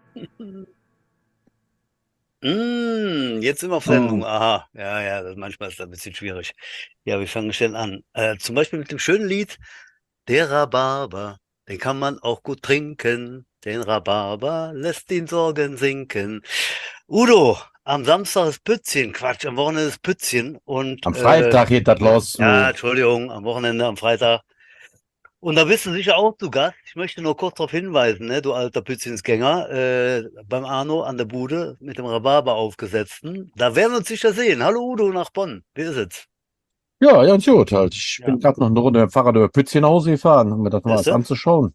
Jetzt sind wir auf Sendung. Oh, Aha, ja, ja, manchmal ist das ein bisschen schwierig. Ja, wir fangen schnell an. Zum Beispiel mit dem schönen Lied Der Rhabarber. Den kann man auch gut trinken. Den Rhabarber lässt den Sorgen sinken. Udo, am Samstag ist Pützchen. Quatsch, am Wochenende ist Pützchen. Und am Freitag geht das los. ja, Entschuldigung, am Wochenende, am Freitag. Und da bist du sicher auch zu Gast. Ich möchte nur kurz darauf hinweisen, ne, du alter Pützchensgänger, beim Arno an der Bude mit dem Rhabarber aufgesetzten. Da werden wir uns sicher sehen. Hallo Udo nach Bonn. Wie ist es? Ja, ganz gut halt. Ich bin Ja. gerade noch eine Runde mit dem Fahrrad über Pützchenhause gefahren, um mir das mal Siehst alles du? anzuschauen.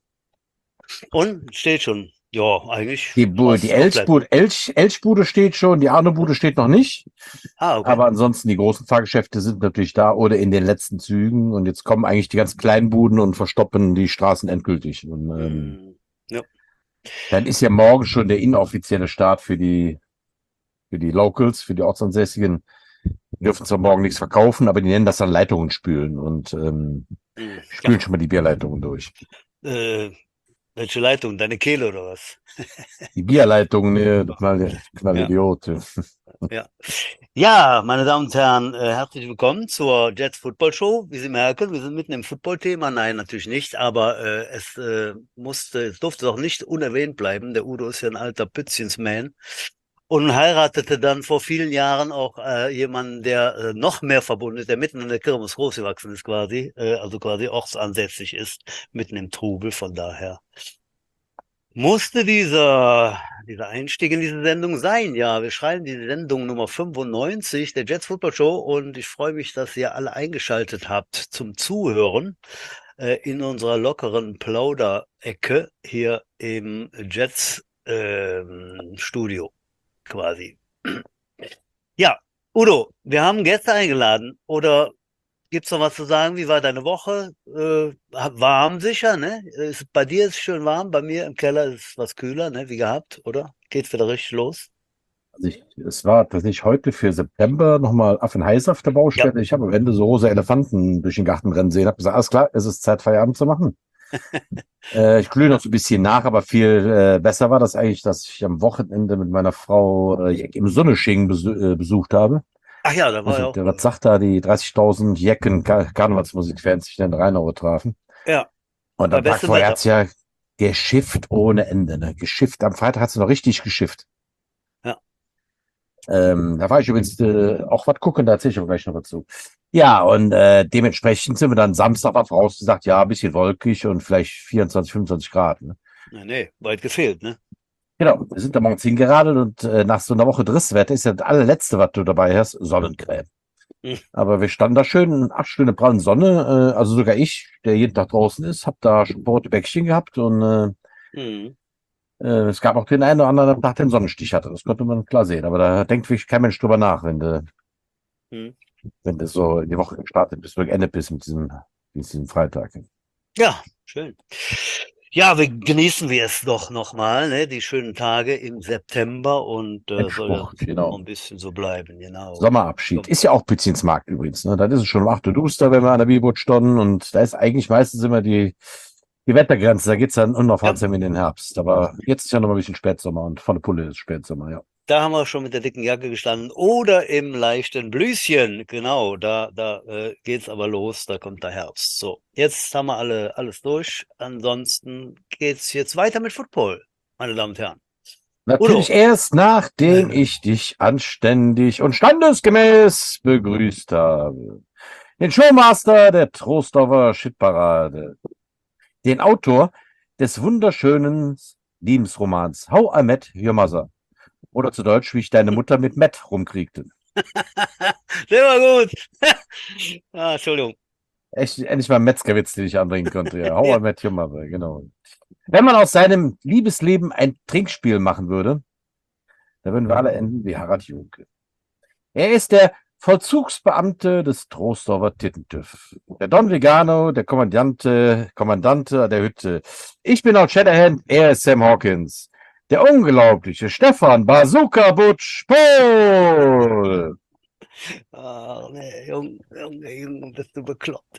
Und steht schon. Ja, eigentlich Die brauchst du noch bleiben. Elchbude steht schon, die Arno-Bude steht noch nicht. Ah, okay. Aber ansonsten, die großen Fahrgeschäfte sind natürlich da oder in den letzten Zügen. Und jetzt kommen eigentlich die ganz kleinen Buden und verstoppen die Straßen endgültig. Und Hm, ja. dann ist ja morgen schon der inoffizielle Start für die Locals, für die Ortsansässigen. Die dürfen zwar morgen nichts verkaufen, aber die nennen das dann Leitungen spülen und Ja. spülen schon mal die Bierleitungen durch. Äh, welche Leitung? Deine Kehle oder was? Die Bierleitungen, Ja. Knallidiot. Ja. Ja, meine Damen und Herren, herzlich willkommen zur Jets Football Show. Wie Sie merken, wir sind mitten im Football-Thema. Nein, natürlich nicht, aber es durfte doch nicht unerwähnt bleiben. Der Udo ist ja ein alter Pützchens-Man und heiratete dann vor vielen Jahren auch jemanden, der noch mehr verbunden ist, der mitten in der Kirmes großgewachsen ist quasi, also quasi ortsansässig ist, mitten im Trubel. Von daher musste dieser Einstieg in diese Sendung sein. Ja, wir schreiben die Sendung Nummer 95 der Jets Football Show und ich freue mich, dass ihr alle eingeschaltet habt zum Zuhören in unserer lockeren Plauderecke hier im Jets Studio quasi. Ja, Udo, wir haben Gäste eingeladen oder gibt's noch was zu sagen? Wie war deine Woche? Warm sicher, ne? Bei dir ist es schön warm, bei mir im Keller ist es was kühler, ne? Wie gehabt, oder? Geht wieder richtig los? Es war tatsächlich heute für September nochmal Affenheiß auf der Ja. Baustelle. Ich habe am Ende so rosa Elefanten durch den Garten rennen sehen. Habe gesagt, alles klar, es ist Zeit, Feierabend zu machen. Ich glühe noch so ein bisschen nach, aber viel besser war das eigentlich, dass ich am Wochenende mit meiner Frau im Sonneschingen besucht habe. Ach ja, da war ja Also, auch. was sagt da, die 30.000 Jecken Karnevalsmusikfans sich in Rheinau trafen. Ja, Und bei am Tag bestem vorher Wetter. hat's ja geschifft ohne Ende, ne? Geschifft. Am Freitag hat's noch richtig geschifft. Ja. Da war ich übrigens auch was gucken, da erzähle ich auch gleich noch dazu. Ja, und dementsprechend sind wir dann Samstag auf raus gesagt, ja, ein bisschen wolkig und vielleicht 24, 25 Grad. Ne? Nee, nee, weit gefehlt, ne? Genau, wir sind da morgens hingeradelt und nach so einer Woche Drisswetter ist ja das allerletzte, was du dabei hast, Sonnencreme. Hm, Aber wir standen da schön in 8 Stunden prallen Sonne, also sogar ich, der jeden Tag draußen ist, habe da Sport Bäckchen gehabt und hm, es gab auch den einen oder anderen, der nach dem Sonnenstich hatte. Das konnte man klar sehen. Aber da denkt wirklich kein Mensch drüber nach, hm. wenn du so in die Woche gestartet bist, oder geendet bist mit diesem Freitag. Ja, schön. Ja, wir genießen wir es doch nochmal, ne? Die schönen Tage im September und soll ja Endspurt, noch genau. ein bisschen so bleiben, genau. Sommerabschied. Ist ja auch Pützchensmarkt übrigens. Ne? Da ist es schon um 8 Uhr duster, wenn wir an der Billboard standen. Und da ist eigentlich meistens immer die Wettergrenze. Da geht's dann Ja. unaufhaltsam in den Herbst. Aber jetzt ist ja noch mal ein bisschen Spätsommer und volle Pulle ist Spätsommer, ja. Da haben wir schon mit der dicken Jacke gestanden. Oder im leichten Blüschen. Genau, da geht's aber los, da kommt der Herbst. So, jetzt haben wir alles durch. Ansonsten geht's jetzt weiter mit Football, meine Damen und Herren. Natürlich Udo. erst, nachdem ich dich anständig und standesgemäß begrüßt habe. Den Showmaster der Trostorfer Shitparade. Den Autor des wunderschönen Liebesromans How I Met Your Mother. Oder zu Deutsch, wie ich deine Mutter mit Matt rumkriegte. Der war gut. Ah, Entschuldigung. Echt, endlich mal ein Metzgerwitz, den ich anbringen konnte. Ja, How Ja. I Met Your Mother, genau. Wenn man aus seinem Liebesleben ein Trinkspiel machen würde, dann würden wir alle enden wie Harald Junke. Er ist der Vollzugsbeamte des Troisdorfer Tittentüff. Der Don Vegano, der Kommandante der Hütte. Ich bin Lord Shatterhand, er ist Sam Hawkins. Der unglaubliche Stefan Bazooka Butch Paul. Ah, nee, Junge, bist du bekloppt.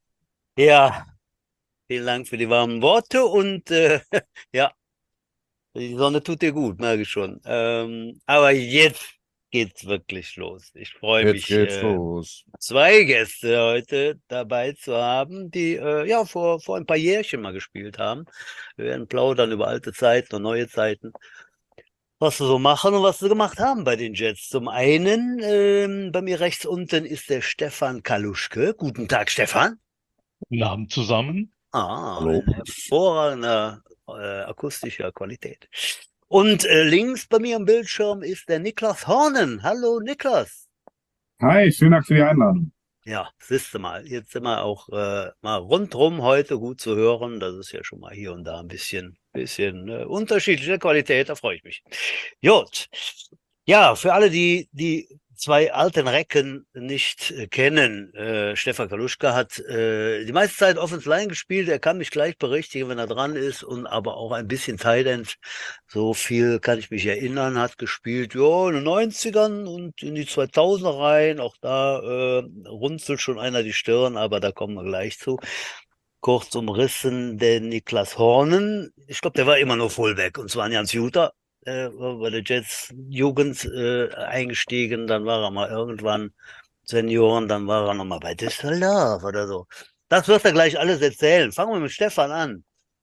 Ja, vielen Dank für die warmen Worte und ja, Die Sonne tut dir gut, merke ich schon. Aber jetzt geht's wirklich los. Ich freue Jetzt mich, geht's los. zwei Gäste heute dabei zu haben, die ja vor ein paar Jährchen mal gespielt haben. Wir werden plaudern über alte Zeiten und neue Zeiten, was sie so machen und was sie gemacht haben bei den Jets. Zum einen, bei mir rechts unten ist der Stefan Kaluschke. Guten Tag, Stefan. Guten Abend zusammen. Ah, Hallo. in hervorragender akustischer Qualität. Und links bei mir am Bildschirm ist der Niklas Hornen. Hallo, Niklas. Hi, vielen Dank für die Einladung. Ja, siehst du mal, jetzt sind wir auch mal rundrum heute gut zu hören. Das ist ja schon mal hier und da ein bisschen unterschiedliche Qualität, da freue ich mich. Gut. Ja, für alle, die zwei alten Recken nicht kennen, Stefan Kaluschka hat die meiste Zeit Offensive Line gespielt. Er kann mich gleich berichtigen, wenn er dran ist, und aber auch ein bisschen Tight End. So viel kann ich mich erinnern, hat gespielt, ja, in den 90ern und in die 2000er rein. Auch da runzelt schon einer die Stirn, aber da kommen wir gleich zu. Kurz umrissen, der Niklas Hornen, ich glaube, der war immer nur Fullback, und zwar ein Jans Juter, war bei der Jets Jugend eingestiegen, dann war er mal irgendwann Senioren, dann war er nochmal bei Düsseldorf oder so. Das wird er gleich alles erzählen. Fangen wir mit Stefan an.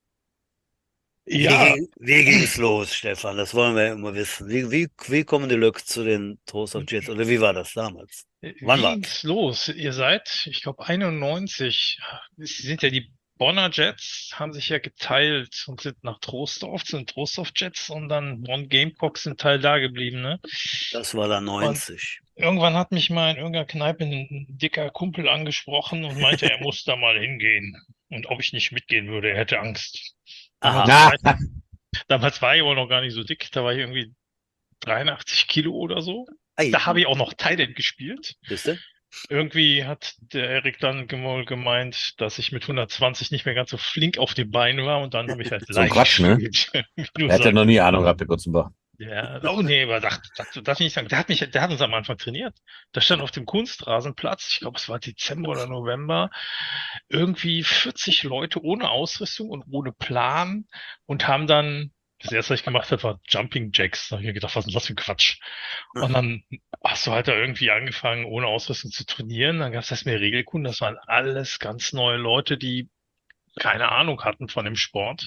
Ja, Wie ging's los, Stefan? Das wollen wir ja immer wissen. Wie kommen die Leute zu den Toast of Jets? Oder wie war das damals? Wann wie war's? ging's los? Ihr seid, ich glaube, 91. Sie sind ja die Bonner Jets, haben sich ja geteilt und sind nach Troisdorf, sind Troisdorf Jets und dann Bonn Gamecocks sind Teil da geblieben, ne? Das war dann Und 90. irgendwann hat mich mal in irgendeiner Kneipe ein dicker Kumpel angesprochen und meinte, er muss da mal hingehen. Und ob ich nicht mitgehen würde, er hätte Angst. Damals Aha. war ich, damals war ich aber noch gar nicht so dick, da war ich irgendwie 83 Kilo oder so. Ei, Da habe ich auch noch Tight End gespielt. wisst ihr? Irgendwie hat der Erik dann wohl gemeint, dass ich mit 120 nicht mehr ganz so flink auf den Beinen war und dann habe ich halt So ein leicht Quatsch, ne? gespielt. Wie du Er hat ja noch sagst. nie Ahnung gehabt, der Kurzenbach. Ja, oh nee, aber darf ich nicht sagen. Der hat uns am Anfang trainiert. Da stand auf dem Kunstrasenplatz, ich glaube, es war Dezember oder November, irgendwie 40 Leute ohne Ausrüstung und ohne Plan und haben dann, das erste, was ich gemacht habe, war Jumping Jacks. Da habe ich mir gedacht, was ist denn das für ein Quatsch? Und dann hast du halt da irgendwie angefangen, ohne Ausrüstung zu trainieren. Dann gab es erst mehr Regelkunden. Das waren alles ganz neue Leute, die keine Ahnung hatten von dem Sport.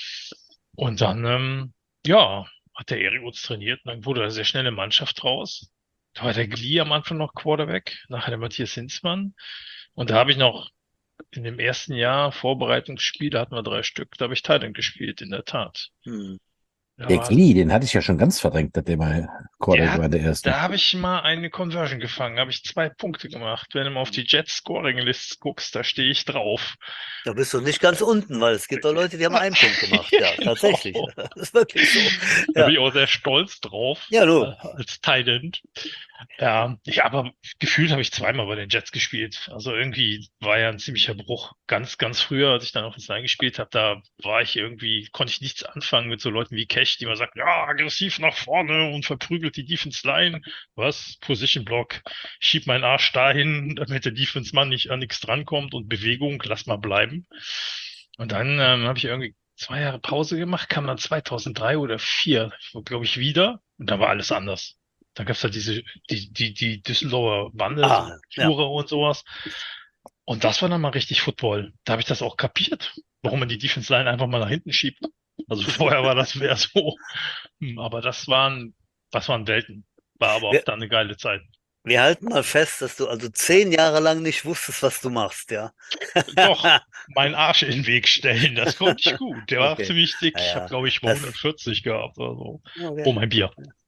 Und dann, ja, hat der Erik uns trainiert und dann wurde da sehr schnell eine Mannschaft draus. Da war der Glee am Anfang noch Quarterback, nachher der Matthias Hinzmann. Und da habe ich noch in dem ersten Jahr Vorbereitungsspiel, da hatten wir 3 Stück, da habe ich Tight End gespielt, in der Tat. Hm. Da Der war, Glee, den hatte ich ja schon ganz verdrängt, dass der mal Quarterback der war, hat, der erste. da habe ich mal eine Conversion gefangen, habe ich 2 Punkte gemacht. Wenn du mal auf die Jets Scoring Lists guckst, da stehe ich drauf. Da bist du nicht ganz unten, weil es gibt doch Leute, die haben einen Punkt gemacht. Ja, Genau. tatsächlich. Das ist wirklich so. Da bin Ja, ich auch sehr stolz drauf, ja, du. als Tight End. Ja, aber gefühlt habe ich zweimal bei den Jets gespielt. Also irgendwie war ja ein ziemlicher Bruch. Ganz, ganz früher, als ich dann auf Line gespielt habe, da war ich irgendwie, konnte ich nichts anfangen mit so Leuten wie Cash, die immer sagten, ja, aggressiv nach vorne und verprügelt die Defense Line. Was? Position Block. Schieb meinen Arsch dahin, damit der Defense Mann nicht an nichts drankommt und Bewegung, lass mal bleiben. Und dann habe ich irgendwie 2 Jahre Pause gemacht, kam dann 2003 oder 2004, glaube ich, wieder und da war alles anders. Da gab's halt die Düsseldorfer Bande, so Ja. Jura und sowas. Und das war dann mal richtig Football. Da habe ich das auch kapiert, warum man die Defense Line einfach mal nach hinten schiebt. Also vorher war das mehr so. Aber das waren Welten. War aber auch Wir, dann eine geile Zeit. wir halten mal fest, dass du also 10 Jahre lang nicht wusstest, was du machst, ja. Doch, meinen Arsch in den Weg stellen, das konnte ich gut. Der war Okay. ziemlich dick. Ich habe, Ja, glaube ich, mal das, 140 gehabt oder so. okay. Oh, mein Bier.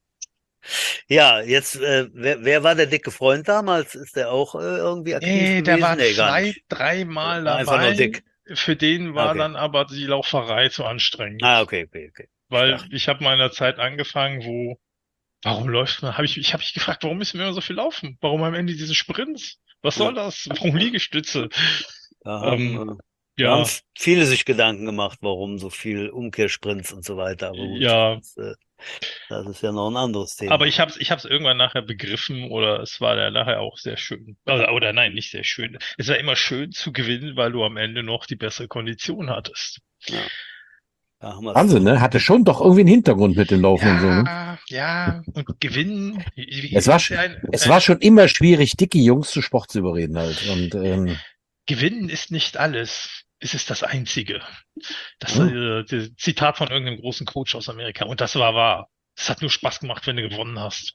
Ja, jetzt, wer war der dicke Freund damals? Ist der auch irgendwie aktiv Nee, der gewesen? war Nee, gar 2, nicht. 3 Mal War einfach nur dabei. dick. Für den Ah, war okay. dann aber die Lauferei zu anstrengend. Okay. Weil Stark. ich habe mal in einer Zeit angefangen, warum läuft man? Ich habe mich gefragt, warum müssen wir immer so viel laufen? Warum am Ende diese Sprints? Was soll Ja, das? Warum Liegestütze? da haben, Ähm, da haben ja, viele sich Gedanken gemacht, warum so viel Umkehrsprints und so weiter. Aber gut, ja. das ist ja noch ein anderes Aber Thema. ich hab's irgendwann nachher begriffen oder es war dann nachher auch sehr schön. Oder nein, nicht sehr schön. Es war immer schön zu gewinnen, weil du am Ende noch die bessere Kondition hattest. Ja. Da haben wir's Wahnsinn, doch. ne? Hatte schon doch irgendwie einen Hintergrund mit dem Laufen und so, ne? Ja, und gewinnen. Es war, ist ja es war schon immer schwierig, dicke Jungs zu Sport zu überreden halt. Und Gewinnen ist nicht alles. Es ist das Einzige. Das hm. Zitat von irgendeinem großen Coach aus Amerika. Und das war wahr. Es hat nur Spaß gemacht, wenn du gewonnen hast.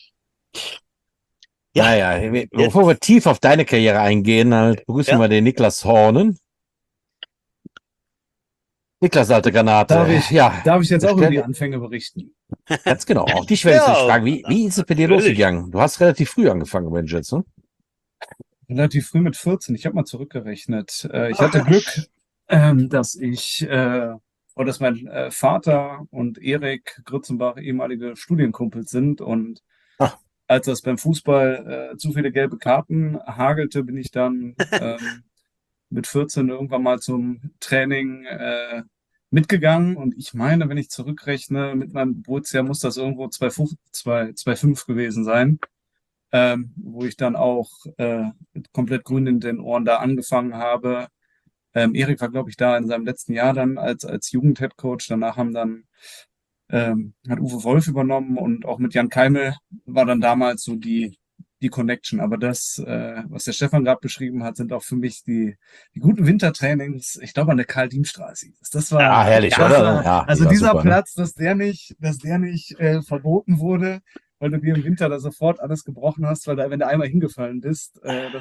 Ja, Naja, jetzt, bevor wir tief auf deine Karriere eingehen, halt begrüßen Ja. wir den Niklas Hornen. Niklas, alte Granate. Darf ich jetzt auch über stell die dir- Anfänge berichten? Ganz genau. Auch dich werde ich Ja, dich fragen. Wie ist es bei dir natürlich. losgegangen? Du hast relativ früh angefangen bei den Jets, ne? Relativ früh mit 14. Ich habe mal zurückgerechnet. Ich hatte Glück, dass dass mein Vater und Erik Grützenbach ehemalige Studienkumpels sind. Und Ach. als das beim Fußball zu viele gelbe Karten hagelte, bin ich dann mit 14 irgendwann mal zum Training mitgegangen. Und ich meine, wenn ich zurückrechne, mit meinem Geburtsjahr muss das irgendwo 2,5 gewesen sein. Wo ich dann auch komplett grün in den Ohren da angefangen habe. Erik war, glaube ich, da in seinem letzten Jahr dann als Jugend-Headcoach. Danach hat Uwe Wolf übernommen und auch mit Jan Keimel war dann damals so die Connection. Aber das, was der Stefan gerade beschrieben hat, sind auch für mich die guten Wintertrainings, ich glaube, an der Karl-Diem-Straße. Das war, Ja, herrlich, das oder? war, Ja, also die war dieser super, ne? Platz, dass der nicht verboten wurde, weil du dir im Winter da sofort alles gebrochen hast, weil da, wenn du einmal hingefallen bist,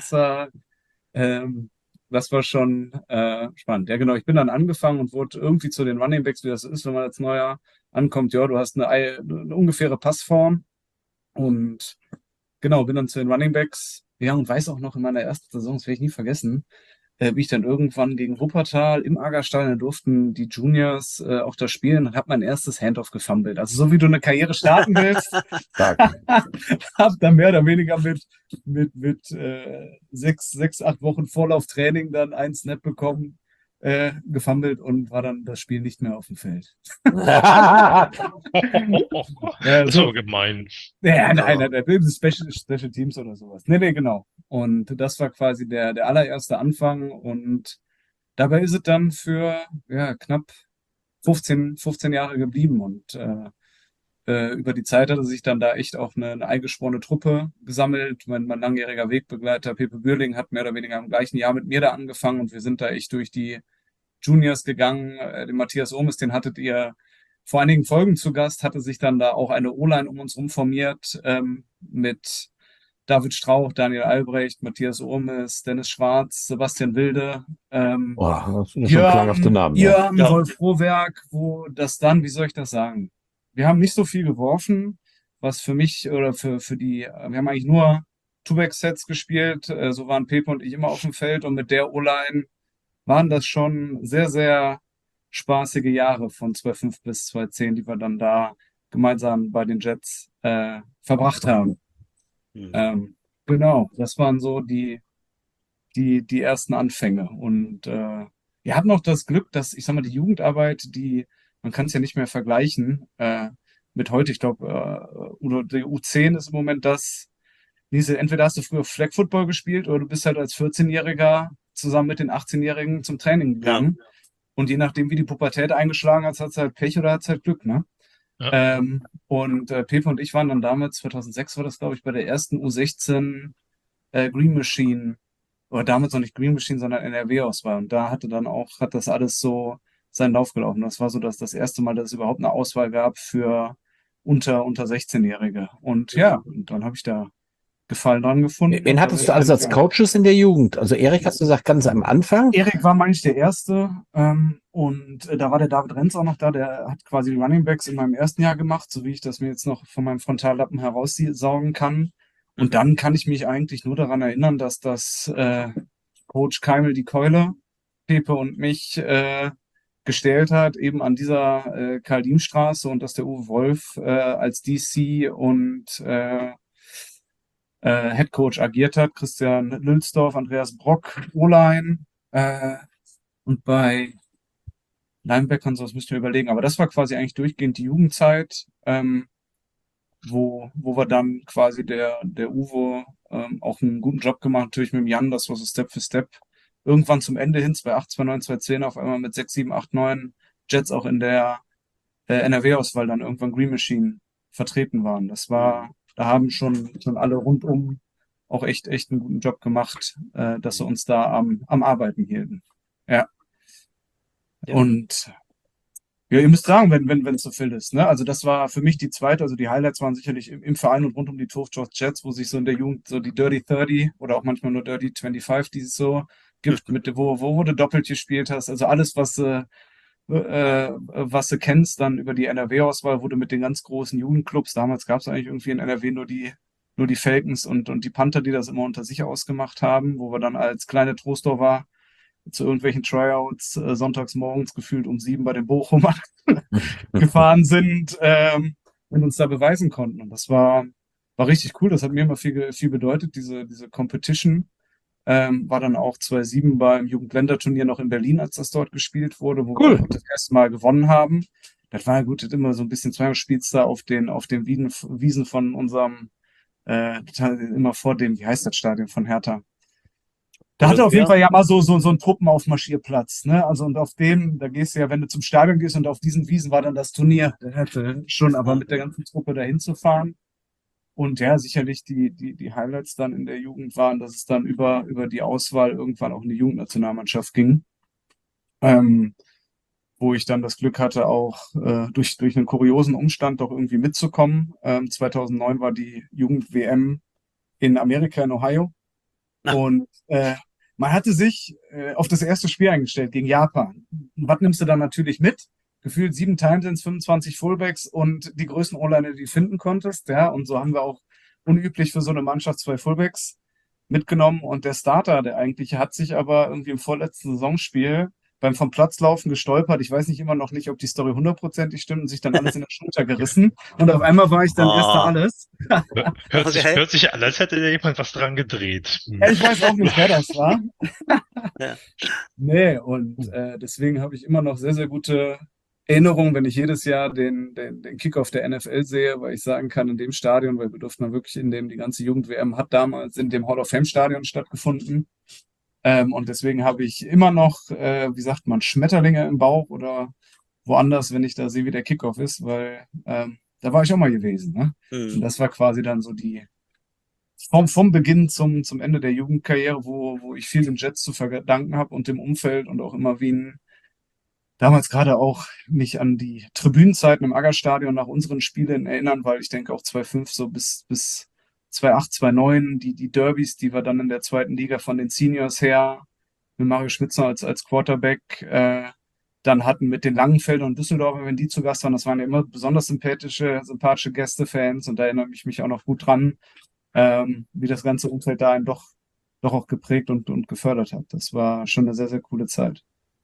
das war schon spannend. Ja, genau. Ich bin dann angefangen und wurde irgendwie zu den Running Backs, wie das so ist, wenn man als Neuer ankommt. Ja, du hast eine ungefähre Passform und genau, bin dann zu den Running Backs. Ja, und weiß auch noch in meiner ersten Saison, das werde ich nie vergessen, bin ich dann irgendwann gegen Wuppertal im Aggerstein, da durften die Juniors auch da spielen und habe mein erstes Handoff gefummelt. Also so wie du eine Karriere starten willst, Stark. habe dann mehr oder weniger mit 6, 8 Wochen Vorlauftraining dann einen Snap bekommen, gefummelt und war dann das Spiel nicht mehr auf dem Feld. Ja, Das ist so. aber gemein. Ja, nein, Special Teams oder sowas. Nee, genau. Und das war quasi der allererste Anfang und dabei ist es dann für knapp 15 Jahre geblieben und über die Zeit hatte sich dann da echt auch eine eingeschworene Truppe gesammelt. Mein langjähriger Wegbegleiter Pepe Bürling hat mehr oder weniger im gleichen Jahr mit mir da angefangen und wir sind da echt durch die Juniors gegangen. Den Matthias Ohmes, den hattet ihr vor einigen Folgen zu Gast, hatte sich dann da auch eine O-Line um uns rum formiert mit David Strauch, Daniel Albrecht, Matthias Ohmes, Dennis Schwarz, Sebastian Wilde, Boah, das sind ja schon klanghafte Namen. Ja. Jörn, Ja. Rolf Frohwerk, wo das dann, wie soll ich das sagen? Wir haben nicht so viel geworfen, was für mich oder wir haben eigentlich nur Two-Back-Sets gespielt, so waren Pepe und ich immer auf dem Feld und mit der O-Line waren das schon sehr, sehr spaßige Jahre von 2005 bis 2010, die wir dann da gemeinsam bei den Jets verbracht haben. Genau, das waren so die ersten Anfänge. Und wir hatten auch das Glück, dass, ich sag mal, die Jugendarbeit, man kann es ja nicht mehr vergleichen mit heute. Ich glaube, oder die U10 ist im Moment entweder hast du früher Flag Football gespielt oder du bist halt als 14-Jähriger zusammen mit den 18-Jährigen zum Training gegangen. Und je nachdem, wie die Pubertät eingeschlagen hat, hat es halt Pech oder hat es halt Glück, ne? Ja. Und Pepe und ich waren dann damals, 2006 war das, glaube ich, bei der ersten U16 Green Machine, oder damals noch nicht Green Machine, sondern NRW-Auswahl. Und da hat das alles so seinen Lauf gelaufen. Das war so das erste Mal, dass es überhaupt eine Auswahl gab für unter 16-Jährige. Und ja, und dann habe ich da Gefallen dran gefunden. Wen hattest du alles als Coaches in der Jugend? Also Erik, hast du gesagt, ganz am Anfang? Erik war, meine ich, der Erste. Und da war der David Renz auch noch da. Der hat quasi die Running Backs in meinem ersten Jahr gemacht, so wie ich das mir jetzt noch von meinem Frontallappen heraussaugen kann. Und dann kann ich mich eigentlich nur daran erinnern, dass das Coach Keimel die Keule, Pepe und mich gestellt hat, eben an dieser Karl-Diem-Straße und dass der Uwe Wolf als DC und Head Coach agiert hat, Christian Lülsdorf, Andreas Brock, O-Line und bei Linebackern, so das müsst ihr überlegen. Aber das war quasi eigentlich durchgehend die Jugendzeit, wo wir dann quasi der Uwe auch einen guten Job gemacht, natürlich mit dem Jan, das war so Step für Step. Irgendwann zum Ende hin, 2008, 2009, 2010 auf einmal mit 6, 7, 8, 9 Jets auch in der NRW-Auswahl dann irgendwann Green Machine vertreten waren. Da haben schon alle rundum auch echt einen guten Job gemacht, dass sie uns da am Arbeiten hielten. Ja. Ja. Und ja, ihr müsst sagen, wenn es so viel ist, ne? Also das war für mich die zweite, also die Highlights waren sicherlich im Verein und rund um die Turfjaws Jets, wo sich so in der Jugend so die Dirty 30 oder auch manchmal nur Dirty 25, die es so gibt, wo du doppelt gespielt hast. Also alles, was du kennst, dann über die NRW-Auswahl, wo du mit den ganz großen Jugendclubs, damals gab es eigentlich irgendwie in NRW nur die Falcons und die Panther, die das immer unter sich ausgemacht haben, wo wir dann als kleine Troisdorfer zu irgendwelchen Tryouts sonntags morgens gefühlt um 7 bei den Bochumern gefahren sind und uns da beweisen konnten. Und das war richtig cool. Das hat mir immer viel bedeutet, diese Competition. War dann auch 2007 beim Jugendländerturnier noch in Berlin, als das dort gespielt wurde, wo Cool. wir auch das erste Mal gewonnen haben. Das war ja gut, das immer so ein bisschen, zweimal spielst du auf den Wiesen von unserem, immer vor dem, wie heißt das Stadion von Hertha? Da hatte auf jeden Fall ja mal so einen Truppenaufmarschierplatz, ne? Also und auf dem, da gehst du ja, wenn du zum Stadion gehst und auf diesen Wiesen war dann das Turnier. Der hätte schon, aber mit der ganzen Truppe dahin zu fahren. Und ja, sicherlich die Highlights dann in der Jugend waren, dass es dann über die Auswahl irgendwann auch in die Jugendnationalmannschaft ging. Wo ich dann das Glück hatte, auch durch einen kuriosen Umstand doch irgendwie mitzukommen. 2009 war die Jugend-WM in Amerika, in Ohio. Und man hatte sich auf das erste Spiel eingestellt gegen Japan. Und was nimmst du dann natürlich mit? Gefühlt 7 Timesins, 25 Fullbacks und die größten O-Liner, die du finden konntest. Ja, und so haben wir auch unüblich für so eine Mannschaft 2 Fullbacks mitgenommen. Und der Starter, der eigentliche, hat sich aber irgendwie im vorletzten Saisonspiel beim vom Platz laufen gestolpert. Ich weiß immer noch nicht, ob die Story 100%ig stimmt und sich dann alles in der Schulter gerissen. Und auf einmal war ich dann erster alles. Hört sich an, als hätte da jemand was dran gedreht. Ja, ich weiß auch nicht, wer das war. Ja. Nee, und deswegen habe ich immer noch sehr, sehr gute Erinnerungen, wenn ich jedes Jahr den Kickoff der NFL sehe, weil ich sagen kann, in dem Stadion, weil wir durften dann wirklich in dem, die ganze Jugend-WM hat damals in dem Hall of Fame-Stadion stattgefunden. Und deswegen habe ich immer noch, wie sagt man, Schmetterlinge im Bauch oder woanders, wenn ich da sehe, wie der Kickoff ist, weil da war ich auch mal gewesen. Ne? Und das war quasi dann so die vom Beginn zum Ende der Jugendkarriere, wo ich viel dem Jets zu verdanken habe und dem Umfeld und auch immer damals gerade auch mich an die Tribünenzeiten im Aggerstadion nach unseren Spielen erinnern, weil ich denke auch 2005 so bis 2008, 2009, die Derbys, die wir dann in der zweiten Liga von den Seniors her mit Mario Schmitzner als Quarterback dann hatten mit den Langenfeldern und Düsseldorfer, wenn die zu Gast waren, das waren ja immer besonders sympathische Gästefans und da erinnere ich mich auch noch gut dran, wie das ganze Umfeld da einen doch auch geprägt und gefördert hat. Das war schon eine sehr, sehr coole Zeit.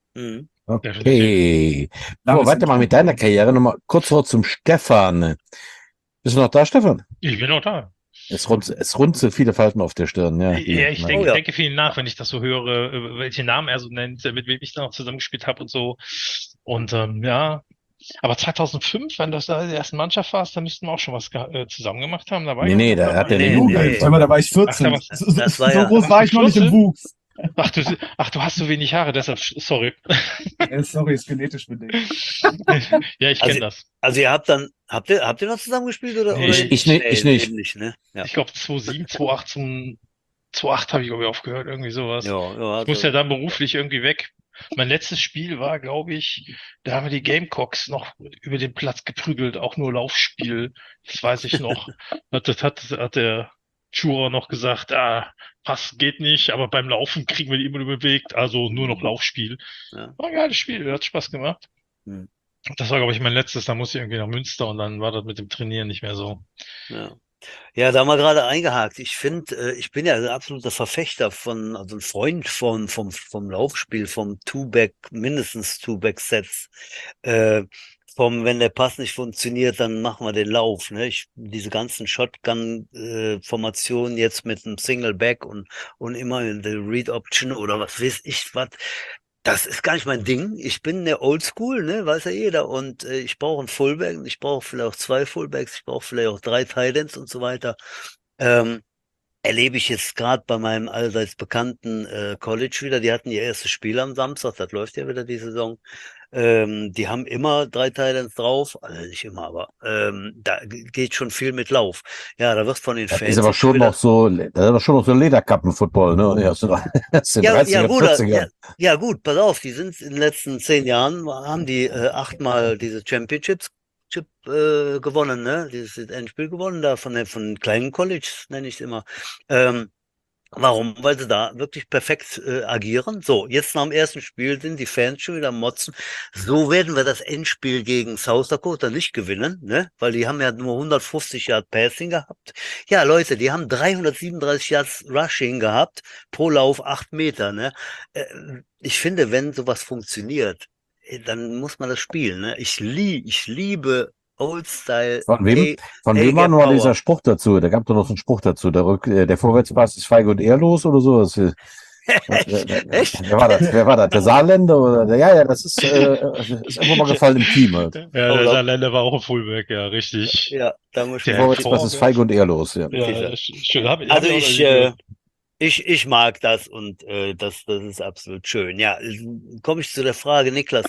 Okay. So, weiter mal mit deiner Karriere. Nochmal kurz vor zum Stefan. Bist du noch da, Stefan? Ich bin noch da. Es runzelt viele Falten auf der Stirn. Ja, ich denke viel nach, wenn ich das so höre, welche Namen er so nennt, mit wem ich da noch zusammengespielt habe und so. Und ja, aber 2005, wenn das da die ersten Mannschaft war, dann müssten wir auch schon was zusammen gemacht haben. Da war nee, da hat er Nee, Jugend. nee. Da war ich 14. Das war ja- So groß war ich noch nicht im Wuchs. Ach, du hast so wenig Haare, deshalb, sorry. Sorry, ist genetisch bedingt. Ja, ich kenne das. Also habt ihr noch zusammengespielt oder? Nee, oder ich nicht. Eben nicht, ne? Ja. Ich glaube 2007, 2008, 2008 habe ich glaube ich aufgehört, irgendwie sowas. Ja, Ich muss ja dann beruflich irgendwie weg. Mein letztes Spiel war, glaube ich, da haben wir die Gamecocks noch über den Platz geprügelt, auch nur Laufspiel. Das weiß ich noch. Das hat der Juror noch gesagt, Pass geht nicht, aber beim Laufen kriegen wir die immer nur bewegt, also nur noch Laufspiel. Ja. War ein geiles Spiel, hat Spaß gemacht. Hm. Das war, glaube ich, mein letztes, da musste ich irgendwie nach Münster und dann war das mit dem Trainieren nicht mehr so. Ja, da haben wir gerade eingehakt. Ich finde, ich bin ja ein absoluter Verfechter also ein Freund vom Laufspiel, vom Two-Back, mindestens Two-Back-Sets. Wenn der Pass nicht funktioniert, dann machen wir den Lauf. Ne? Diese ganzen Shotgun-Formationen jetzt mit einem Single-Back und immer in der Read-Option oder was weiß ich was. Das ist gar nicht mein Ding. Ich bin der Oldschool, ne, weiß ja jeder. Und ich brauche einen Fullback, ich brauche vielleicht auch 2 Fullbacks, ich brauche vielleicht auch 3 Tight Ends und so weiter. Erlebe ich jetzt gerade bei meinem allseits bekannten College wieder. Die hatten ihr erstes Spiel am Samstag, das läuft ja wieder die Saison. Die haben immer 3 Titans drauf, also nicht immer, aber da geht schon viel mit Lauf. Ja, da wird von den Das Fans ist aber jetzt schon wieder. noch so, das ist aber schon noch so Lederkappen-Football, ne? Ja, aus den Ja, ja 30er, gut, 40er. ja gut, pass auf, die sind in den letzten 10 Jahren, haben die 8-mal diese gewonnen, ne? Dieses Endspiel gewonnen, da von kleinen Colleges, nenne ich es immer. Ähm, Warum? Weil sie da wirklich perfekt agieren. So, jetzt nach dem ersten Spiel sind die Fans schon wieder am Motzen. So werden wir das Endspiel gegen South Dakota nicht gewinnen, ne? Weil die haben ja nur 150 Yard Passing gehabt. Ja, Leute, die haben 337 Yards Rushing gehabt, pro Lauf 8 Meter, ne? Äh, Ich finde, wenn sowas funktioniert, dann muss man das spielen, ne? Ich liebe Old-Style Von wem? Von wem war A-Gap nur dieser Power. Spruch dazu? Da gab doch noch so einen Spruch dazu. Der Vorwärtspass ist feige und ehrlos oder so. Echt? Wer war das? Wer war das? Der Saarländer? Ja, das ist irgendwo mal gefallen im Team halt. Ja, Oh, der da, Saarländer war auch ein Fullback, ja, richtig. ja, da muss ich Der Der mal Vorwärtspass ist feige und ehrlos, ja. Sicher. Ja, schön. Hab Also ich auch noch nie gehört. ich mag das und das ist absolut schön. Ja, komme ich zu der Frage, Niklas.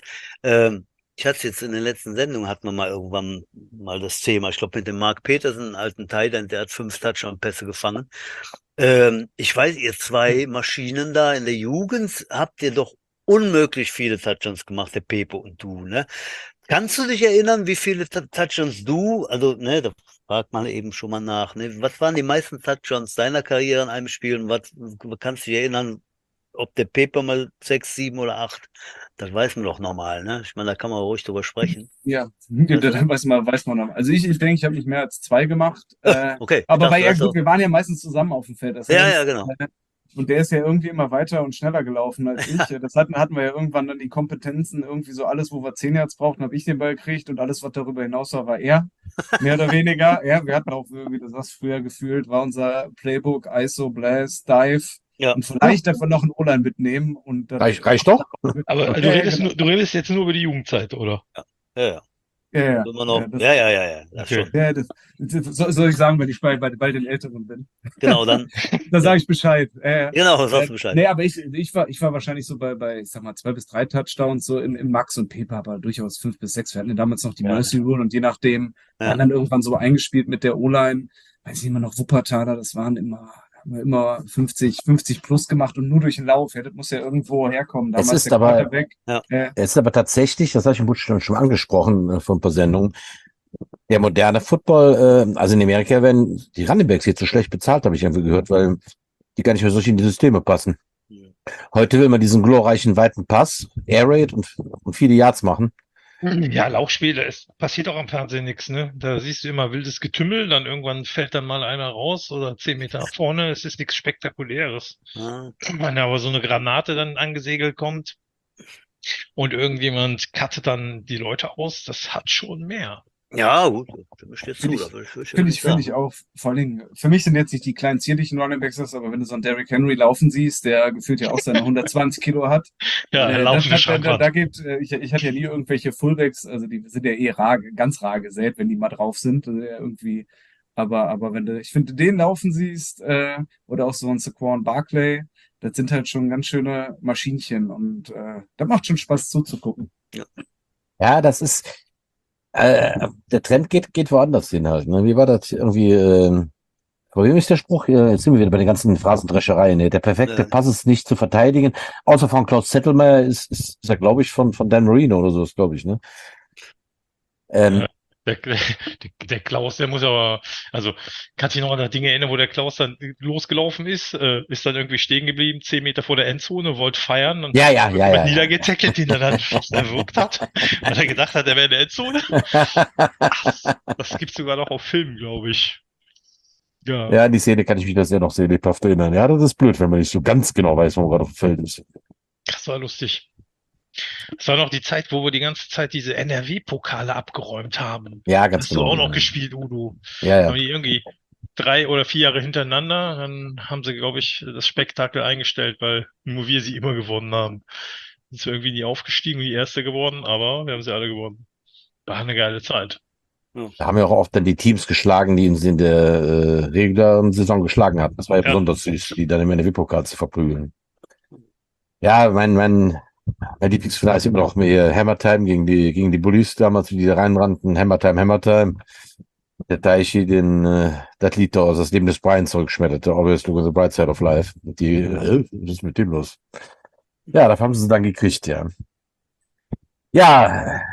Ich hatte es jetzt in den letzten Sendungen, hatten wir mal irgendwann mal das Thema. Ich glaube, mit dem Mark Petersen, einen alten Tight End, der hat 5 Touchdown-Pässe gefangen. Ich weiß, ihr 2 Maschinen da in der Jugend habt ihr doch unmöglich viele Touchdowns gemacht, der Pepe und du, ne? Kannst du dich erinnern, wie viele Touchdowns du, also, ne, da fragt man eben schon mal nach, ne? Was waren die meisten Touchdowns deiner Karriere in einem Spiel und was kannst du dich erinnern, ob der Pepe mal 6, 7 oder 8? Das weiß man doch normal, ne? Ich meine, da kann man ruhig drüber sprechen. Ja, Weißt du? dann weiß man noch. Also ich denke, ich habe nicht mehr als 2 gemacht. Okay, ich Aber dachte, ja du hast gut, auch. wir waren ja meistens zusammen auf dem Feld. Das Ja, heißt, ja, genau. und der ist ja irgendwie immer weiter und schneller gelaufen als ich. Das hatten wir ja irgendwann dann die Kompetenzen, irgendwie so alles, wo wir 10 Yards brauchten, habe ich den Ball gekriegt und alles, was darüber hinaus war er. Mehr oder weniger. Ja, wir hatten auch, wie du sagst, früher gefühlt, war unser Playbook ISO, Blast, Dive Ja. und vielleicht davon noch einen O-Line mitnehmen. Und dann, Reicht doch? Aber Ja, du ja, redest, genau. du redest jetzt nur über die Jugendzeit, oder? Ja, ja. Ja, Immer noch. das, Ja, das Okay. schon. ja, soll ich sagen, wenn ich bald den Älteren bin. Genau, dann. Da sage ich Bescheid. Genau, sagst du Bescheid. Nee, aber ich war wahrscheinlich so bei, ich sag mal, 2 bis 3 Touchdowns, so im Max und Pepe, aber durchaus 5 bis 6. Wir hatten ja damals noch die Ja. Mercy Rule und je nachdem Ja. waren dann irgendwann so eingespielt mit der O-Line. Weiß ich immer noch, Wuppertaler, das waren haben wir immer 50 plus gemacht und nur durch den Lauf. Ja, das muss ja irgendwo herkommen. Damals ist der aber- Quarterback. Ja. Es ist aber tatsächlich, das habe ich im Butch schon angesprochen vor ein paar Sendungen, der moderne Football, also in Amerika werden die Running Backs jetzt so schlecht bezahlt, habe ich irgendwie gehört, weil die gar nicht mehr so in die Systeme passen. Heute will man diesen glorreichen weiten Pass, Air Raid und viele Yards machen. Ja, Laufspiele, es passiert auch am Fernsehen nichts, ne? Da siehst du immer wildes Getümmel, dann irgendwann fällt dann mal einer raus oder 10 Meter nach vorne, es ist nichts Spektakuläres. Ja. Wenn aber so eine Granate dann angesegelt kommt und irgendjemand cuttet dann die Leute aus, das hat schon mehr. Ja, gut, stimme ich dir zu. Finde ich- Da würde ich ja Finde nicht ich, finde ich sagen. auch, vor allen Dingen, für mich sind jetzt nicht die kleinen zierlichen Running Backs, aber wenn du so einen Derrick Henry laufen siehst, der gefühlt ja auch seine 120 Kilo hat, Ja, laufende Schrankwand. ich hatte ja nie irgendwelche Fullbacks, also die sind ja ganz rar gesät, wenn die mal drauf sind, irgendwie. Aber ich finde, den laufen siehst, oder auch so ein Saquon Barkley, das sind halt schon ganz schöne Maschinchen und da macht schon Spaß zuzugucken. Ja, das ist, der Trend geht woanders hin halt. Ne? Wie war das irgendwie, aber wie ist der Spruch? Jetzt sind wir wieder bei den ganzen Phrasendreschereien. Ne? Der perfekte Ja. Pass ist nicht zu verteidigen. Außer von Klaus Zettelmeier ist er, glaube ich, von Dan Marino oder so, ist glaube ich, ne? Ja. Der Klaus, der muss aber, also kannst du dich noch an das Ding erinnern, wo der Klaus dann losgelaufen ist dann irgendwie stehen geblieben, 10 Meter vor der Endzone, wollte feiern und Ja. wird niedergetackelt, den er dann fast erwürgt hat, weil er gedacht hat, er wäre in der Endzone. Das gibt's sogar noch auf Film, glaube ich. Ja. Ja, an die Szene kann ich mich das ja noch sehr lebhaft erinnern. Ja, das ist blöd, wenn man nicht so ganz genau weiß, wo man gerade auf dem Feld ist. Das war lustig. Das war noch die Zeit, wo wir die ganze Zeit diese NRW-Pokale abgeräumt haben. Ja, ganz Hast du genau. auch noch gespielt, Udo? Ja. Haben die irgendwie 3 oder 4 Jahre hintereinander, dann haben sie, glaube ich, das Spektakel eingestellt, weil nur wir sie immer gewonnen haben. Sind zwar irgendwie nie aufgestiegen, wie Erste geworden, aber wir haben sie alle gewonnen. War eine geile Zeit. Da haben ja auch oft dann die Teams geschlagen, die uns in der regulären Saison geschlagen hatten. Das war ja besonders süß, die dann im NRW-Pokal zu verprügeln. Ja, mein Mein Lieblingsfinale ist immer noch mehr Hammer Time gegen die Bullies damals, wie die da reinrannten. Hammer Time, Hammer Time. Der Daichi das Lied da aus das Leben des Brian zurückschmetterte. Always look at the bright side of life. Und die, was ist mit dem los? Ja, dafür haben sie es dann gekriegt, ja. Ja,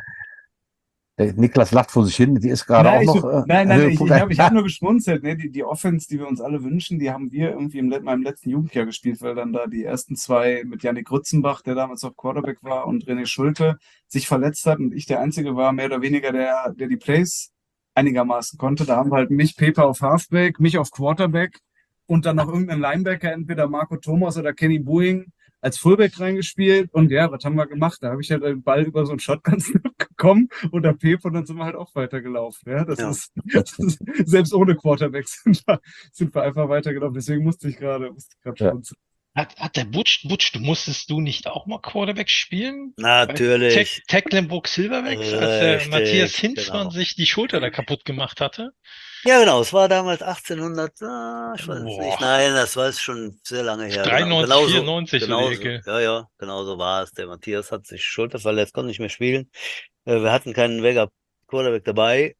der Niklas lacht vor sich hin, die ist gerade auch noch. Ich hab nur geschmunzelt. Ne? Die Offense, die wir uns alle wünschen, die haben wir irgendwie in meinem letzten Jugendjahr gespielt, weil dann da die ersten zwei mit Yannick Grützenbach, der damals auf Quarterback war, und René Schulte sich verletzt hat und ich der Einzige war, mehr oder weniger, der die Plays einigermaßen konnte. Da haben wir halt mich, Pepe auf Halfback, mich auf Quarterback und dann noch irgendeinen Linebacker, entweder Marco Thomas oder Kenny Boeing, als Fullback reingespielt. Und ja, was haben wir gemacht? Da habe ich halt den Ball über so einen Shotgun-Snap bekommen oder Pepe und dann sind wir halt auch weitergelaufen. Ja, Ja. Selbst ohne Quarterback sind wir einfach weitergelaufen. Deswegen musste ich gerade Ja. schmunzeln. Hat der Butch, musstest du nicht auch mal Quarterback spielen? Natürlich. Tecklenburg Silverbacks, als der Richtig, Matthias Hinzmann genau. sich die Schulter da kaputt gemacht hatte? Ja, genau, es war damals 1800, ich weiß es Boah. nicht. Nein, das war schon sehr lange her. 93, 94 so die Ecke. Ja, genau so war es. Der Matthias hat sich Schulter verletzt, konnte nicht mehr spielen. Wir hatten keinen Quarterback dabei.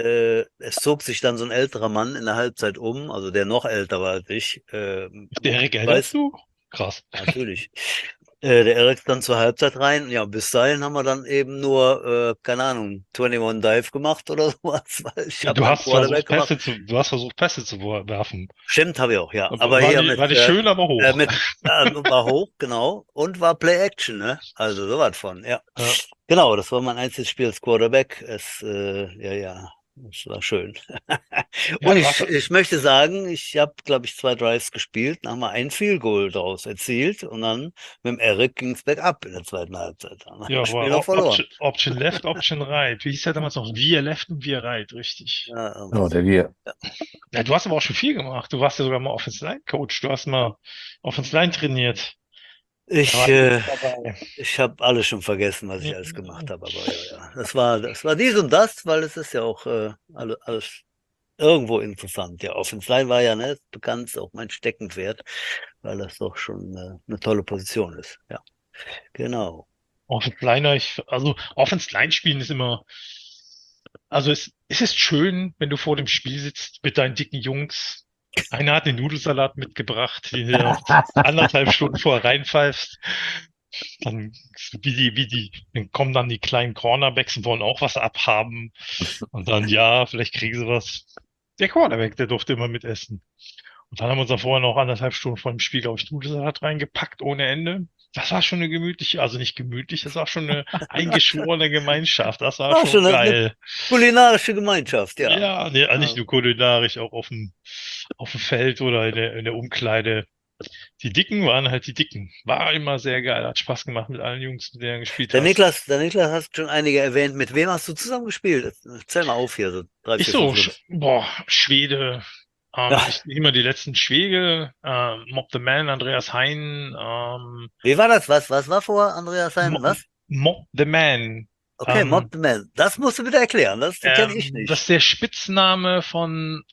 Es zog sich dann so ein älterer Mann in der Halbzeit um, also der noch älter war als ich. Der Erik, weiß- erinnerst du? Krass. Natürlich. Der Erik ist dann zur Halbzeit rein. Ja, bis dahin haben wir dann eben nur, keine Ahnung, 21 Dive gemacht oder sowas. Weil ich habe Du keinen hast versucht, Quarterback gemacht. Pässe zu werfen. Stimmt, habe ich auch, ja. Aber Aber war hier die, mit, war die schön, aber hoch. war hoch, genau. Und war Play-Action, ne? Also sowas von, ja. Ja. Genau, das war mein einziges Spiel als Quarterback. Ja, das war schön. Und ich möchte sagen, ich habe, glaube ich, 2 Drives gespielt, dann haben wir ein Field Goal daraus erzielt und dann mit dem Eric ging es bergab in der zweiten Halbzeit. Dann haben wir Ja, das Spiel war noch verloren. Option Left, Option Right. Wie hieß der damals noch? Wir Left und wir Right, richtig. Ja, Oh, der wir. Ja, du hast aber auch schon viel gemacht. Du warst ja sogar mal Offensive Line Coach. Du hast mal Offensive Line trainiert. Ich, Da war ich dabei. ich habe alles schon vergessen, was ich alles gemacht habe, aber ja. Das war dies und das, weil es ist ja auch alles irgendwo interessant. Ja, Offensive Line war ja, ne, bekannt, ist auch mein Steckenpferd, weil das doch schon eine tolle Position ist. Ja, genau. Offensive Liner, also Offensive Line spielen ist immer, also es ist schön, wenn du vor dem Spiel sitzt mit deinen dicken Jungs. Einer hat den Nudelsalat mitgebracht, den du 1,5 Stunden vorher reinpfeifst. Dann, dann kommen dann die kleinen Cornerbacks und wollen auch was abhaben. Und dann, ja, vielleicht kriegen sie was. Der Cornerback, der durfte immer mitessen. Und dann haben wir uns da vorher noch 1,5 Stunden vor dem Spiel, glaube ich, Nudelsalat reingepackt ohne Ende. Das war schon eine gemütliche, also nicht gemütlich, das war schon eine eingeschworene Gemeinschaft. Das war War schon schon geil. kulinarische Gemeinschaft, ja. Ja, nee, nicht nur kulinarisch, auch auf dem Feld oder in der Umkleide. Die Dicken waren halt die Dicken. War immer sehr geil, hat Spaß gemacht mit allen Jungs, mit denen du gespielt hast. Der Niklas hast schon einige erwähnt. Mit wem hast du zusammen gespielt? Zähl mal auf hier, so 3, 4, 5, 6. Schwede. Ja. Ich nehme mal die letzten Schwede. Mob the Man, Andreas Hein. Wie war das? Was war vor Andreas Hein? Was? Mob the Man. Okay, Mob the Man. Das musst du bitte erklären. Das kenne ich nicht. Das ist der Spitzname von,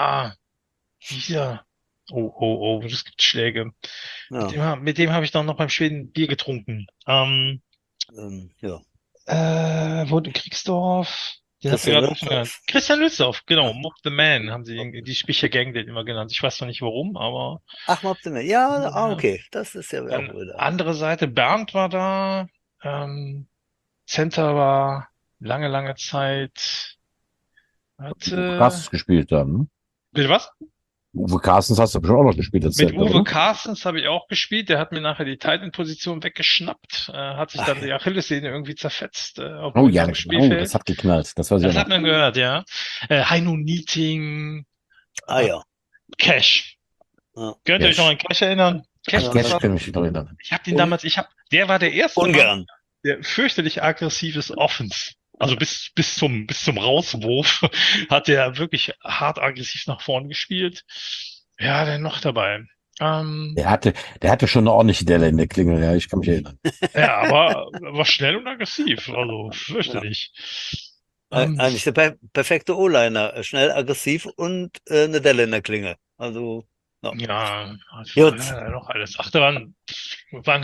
hier. Oh, es gibt Schläge. Ja. Mit dem habe ich dann noch beim Schweden Bier getrunken. Ja. Wo in Kriegsdorf? Den hast du Christian gerade auch schon genannt. Lützow. Christian Lützow, genau. Mob the Man haben sie die Spicher-Gang den immer genannt. Ich weiß noch nicht warum, aber. Ach, Mob the Man. Ja, okay. Das ist ja auch Dann wieder. andere Seite, Bernd war da. Center war lange Zeit. Carstens gespielt dann. Ne? Bitte was? Uwe Carstens hast du bestimmt auch noch gespielt. Mit Uwe Carstens habe ich auch gespielt. Der hat mir nachher die Titan-Position weggeschnappt. Hat sich dann die Achillessehne irgendwie zerfetzt. Oh ja, genau, das hat geknallt. Das hat man gehört, ja. Heino Nieting. Ja. Cash. Ja. Könnt ihr euch noch an Cash erinnern? Cash kann mich noch erinnern. Ich habe den damals, der war der erste Ungern. Mann, der fürchterlich aggressives Offense. Also bis zum Rauswurf hat der wirklich hart aggressiv nach vorn gespielt. Ja, der noch dabei. Der hatte schon eine ordentliche Delle in der Klingel, ja, ich kann mich erinnern. Ja, aber war schnell und aggressiv, also fürchterlich. Eigentlich der perfekte O-Liner. Schnell, aggressiv und eine Delle in der Klinge. Also, ja, Gut. noch alles. Ach, da waren halt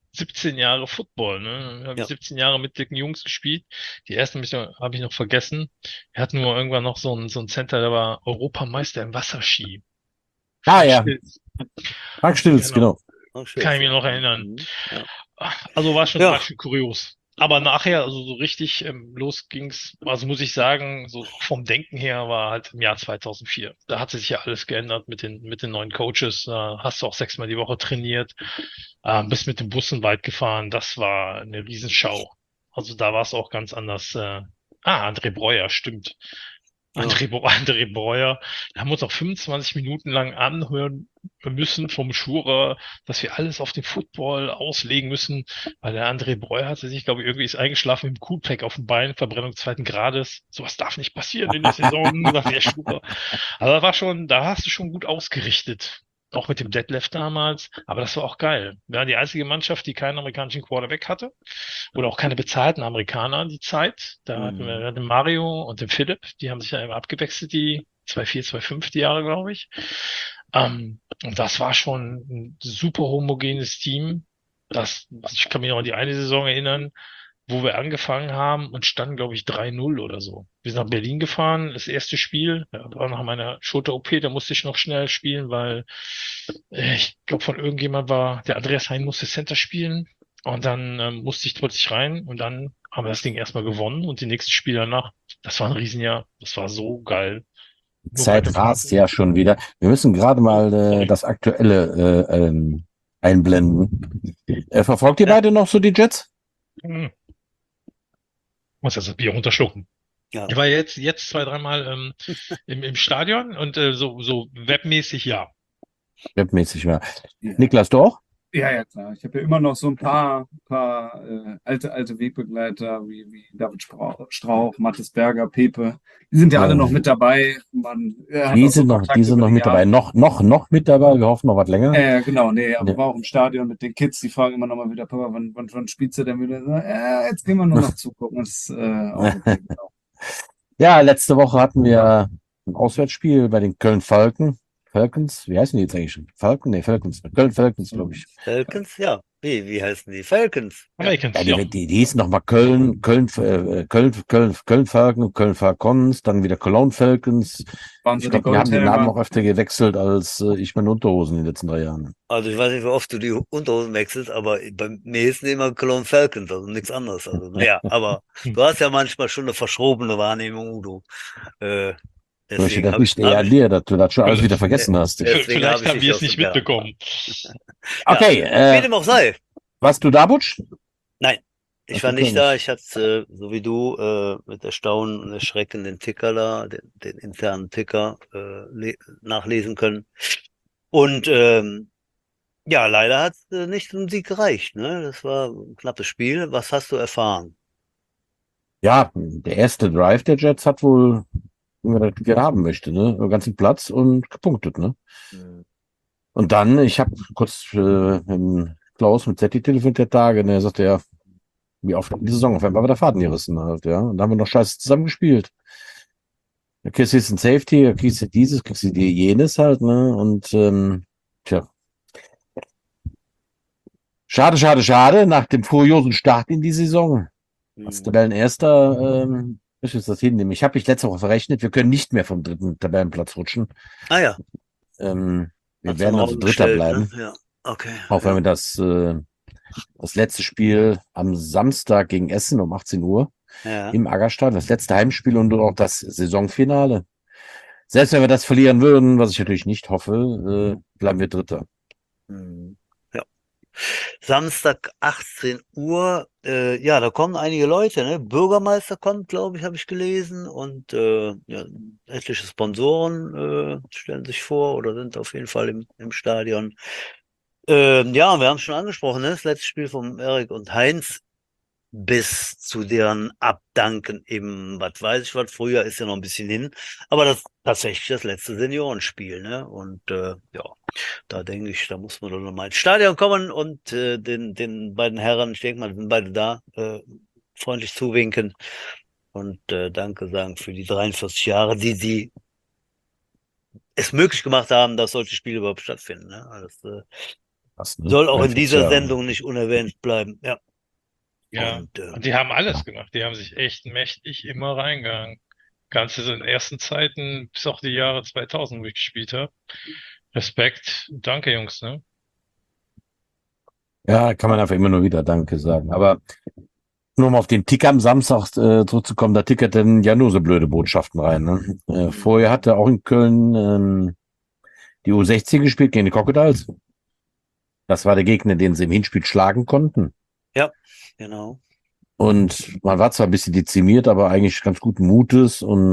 17 Jahre Football, ne? Habe Ja. ich 17 Jahre mit dicken Jungs gespielt. Die ersten habe ich noch vergessen. Wir hatten nur irgendwann noch so ein Center, der war Europameister im Wasserski. Ah Frank ja, Stilz. Frank Stilz, Genau. genau. Auch schön. Kann ich mich noch erinnern. Ja. Also war Ja. schon kurios. Aber nachher, also so richtig los ging's, also muss ich sagen, so vom Denken her war halt im Jahr 2004. Da hat sich ja alles geändert mit den neuen Coaches. Da hast du auch 6-mal die Woche trainiert, bist mit den Bussen weit gefahren. Das war eine Riesenschau. Also da war es auch ganz anders. André Breuer, stimmt. Ja. André Breuer, da haben wir uns auch 25 Minuten lang anhören müssen vom Schurer, dass wir alles auf den Football auslegen müssen, weil der André Breuer hatte sich, glaube ich, irgendwie ist eingeschlafen mit dem Coolpack auf dem Bein, Verbrennung 2. Grades. Sowas darf nicht passieren in der Saison, sagt der Schurer. Aber da hast du schon gut ausgerichtet. Auch mit dem Detlef damals. Aber das war auch geil. Wir waren die einzige Mannschaft, die keinen amerikanischen Quarterback hatte. Oder auch keine bezahlten Amerikaner die Zeit. Da hatten wir den Mario und den Philipp. Die haben sich ja immer abgewechselt, die 2-4, 2-5 die Jahre, glaube ich. Und das war schon ein super homogenes Team. Ich kann mich noch an die eine Saison erinnern, wo wir angefangen haben und standen, glaube ich, 3-0 oder so. Wir sind nach Berlin gefahren, das erste Spiel, ja, war nach meiner Schulter-OP, da musste ich noch schnell spielen, weil ich glaube, von irgendjemand der Andreas Hein musste Center spielen und dann musste ich plötzlich rein und dann haben wir das Ding erstmal gewonnen und die nächsten Spiele danach, das war ein Riesenjahr, das war so geil. Nur Zeit weiter rast ja schon wieder. Wir müssen gerade mal Sorry. das Aktuelle einblenden. Verfolgt ihr beide noch so die Jets? Hm. Muss jetzt das Bier runterschlucken. Ja. Ich war jetzt 2-3 Mal im Stadion und so webmäßig ja. Webmäßig mal. Ja. Niklas, du auch? Ja, klar. Ich habe ja immer noch so ein paar alte Wegbegleiter wie David Strauch, Mathis Berger, Pepe. Die sind ja alle noch mit dabei. Man hat Die auch so sind noch, Kontakt die sind über noch die mit dabei. Jahre. Noch mit dabei. Wir hoffen noch was länger. Genau, nee, aber Ja. war auch im Stadion mit den Kids, die fragen immer noch mal wieder, Papa, wann spielst du denn wieder? So, jetzt gehen wir nur noch zugucken. Das ist auch okay, genau. Ja, letzte Woche hatten wir ein Auswärtsspiel bei den Köln Falcons. Wie heißen die jetzt eigentlich? Falcon? Nee, Falcons. Köln Falcons, glaube ich. Falcons, ja. Wie heißen die? Falcons. Americans, Ja, die hießen nochmal Köln Falcon, Köln Falcons, dann wieder Cologne Falcons. Waren Ich so die glaube, die haben den Namen Goldhelmer. noch öfter gewechselt als ich meine Unterhosen in den letzten 3 Jahren. Also ich weiß nicht, wie oft du die Unterhosen wechselst, aber bei mir ist immer Cologne Falcons, also nichts anderes. Also naja, aber du hast ja manchmal schon eine verschrobene Wahrnehmung, Udo. Deswegen Das habe ich, liegt eher an dir, dass du das schon alles wieder vergessen hast. Deswegen Vielleicht habe ich haben dich wir es aus nicht dem Jahr. mitbekommen. Okay, Wie dem auch sei. warst du da, Butsch? Nein, ich Ach, war du nicht nicht. da. Ich hatte, so wie du, mit Erstaunen und Erschrecken den Ticker da, den internen Ticker nachlesen können. Und ja, leider hat es nicht zum Sieg gereicht. Ne? Das war ein knappes Spiel. Was hast du erfahren? Ja, der erste Drive der Jets hat wohl, wie man das gerne haben möchte, ne? Den ganzen Platz und gepunktet, ne? Und dann, ich habe kurz mit Klaus mit Setti telefoniert der Tage, und er sagte ja, wie oft die Saison auf einmal bei der Faden gerissen halt, ja. Und da haben wir noch scheiße zusammen gespielt. Da kriegst du jetzt ein Safety, da kriegst du dieses, kriegst du dir jenes halt, ne? Und tja. Schade, nach dem furiosen Start in die Saison. Als Tabellenerster müssen wir uns das hinnehmen. Ich habe mich letzte Woche verrechnet, wir können nicht mehr vom 3. Tabellenplatz rutschen. Ah ja, Wir hat's werden dann also Dritter rausgestellt, bleiben. Ne? Ja, okay. Auch wenn wir das letzte Spiel am Samstag gegen Essen um 18 Uhr Ja. im Aggerstadion, das letzte Heimspiel und auch das Saisonfinale. Selbst wenn wir das verlieren würden, was ich natürlich nicht hoffe, bleiben wir Dritter. Ja. Samstag 18 Uhr, ja, da kommen einige Leute, ne? Bürgermeister kommt, glaube ich, habe ich gelesen, und ja, etliche Sponsoren stellen sich vor oder sind auf jeden Fall im Stadion. Ja, wir haben es schon angesprochen, ne? Das letzte Spiel von Erik und Heinz bis zu deren Abdanken im, was weiß ich was, früher ist ja noch ein bisschen hin, aber das tatsächlich das letzte Seniorenspiel, ne? Und ja, da denke ich, da muss man doch noch mal ins Stadion kommen und den beiden Herren, ich denke mal, sind beide da, freundlich zuwinken und Danke sagen für die 43 Jahre, die sie es möglich gemacht haben, dass solche Spiele überhaupt stattfinden. Ne? Also, Krass, ne? Soll auch in 43 dieser Jahre. Sendung nicht unerwähnt bleiben. Ja. Ja. Und Und die haben alles gemacht. Die haben sich echt mächtig immer reingehangen. Ganze so in ersten Zeiten bis auch die Jahre 2000, wo ich gespielt habe. Respekt. Danke, Jungs, ne? Ja, kann man einfach immer nur wieder Danke sagen. Aber nur um auf den Ticker am Samstag zurückzukommen, da tickert dann ja nur so blöde Botschaften rein. Ne? Vorher hatte auch in Köln die U16 gespielt gegen die Crocodiles. Das war der Gegner, den sie im Hinspiel schlagen konnten. ja, genau. Und man war zwar ein bisschen dezimiert, aber eigentlich ganz guten Mutes. Und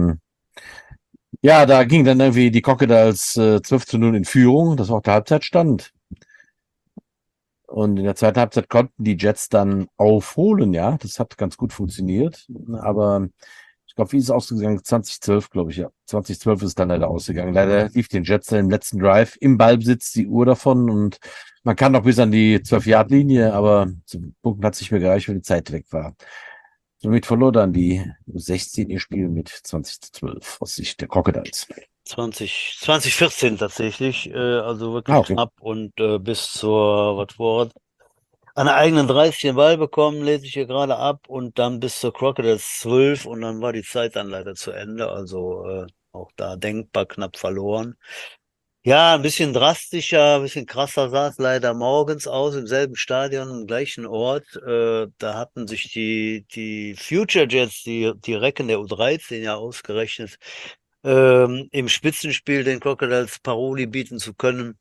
ja, da ging dann irgendwie die Crocodiles 12:0 in Führung. Das war auch der Halbzeitstand. Und in der zweiten Halbzeit konnten die Jets dann aufholen, ja. Das hat ganz gut funktioniert. Aber ich glaube, wie ist es ausgegangen? 2012, glaube ich, ja. 2012 ist dann leider ausgegangen. Leider lief den Jets dann im letzten Drive im Ballbesitz die Uhr davon und man kann noch bis an die 12-Yard-Linie, aber zum Punkten hat es nicht mehr gereicht, weil die Zeit weg war. Somit verlor dann die U16 ihr Spiel mit 20:12 aus Sicht der Crocodiles. 2014 tatsächlich, also wirklich Okay. knapp und bis zur, was war das? An der eigenen 30 den Ball bekommen, lese ich hier gerade ab und dann bis zur Crocodiles 12 und dann war die Zeit dann leider zu Ende, also auch da denkbar knapp verloren. Ja, ein bisschen drastischer, ein bisschen krasser sah es leider morgens aus, im selben Stadion, im gleichen Ort. Da hatten sich die Future Jets, die Recken der U13 ja ausgerechnet, im Spitzenspiel den Crocodiles Paroli bieten zu können.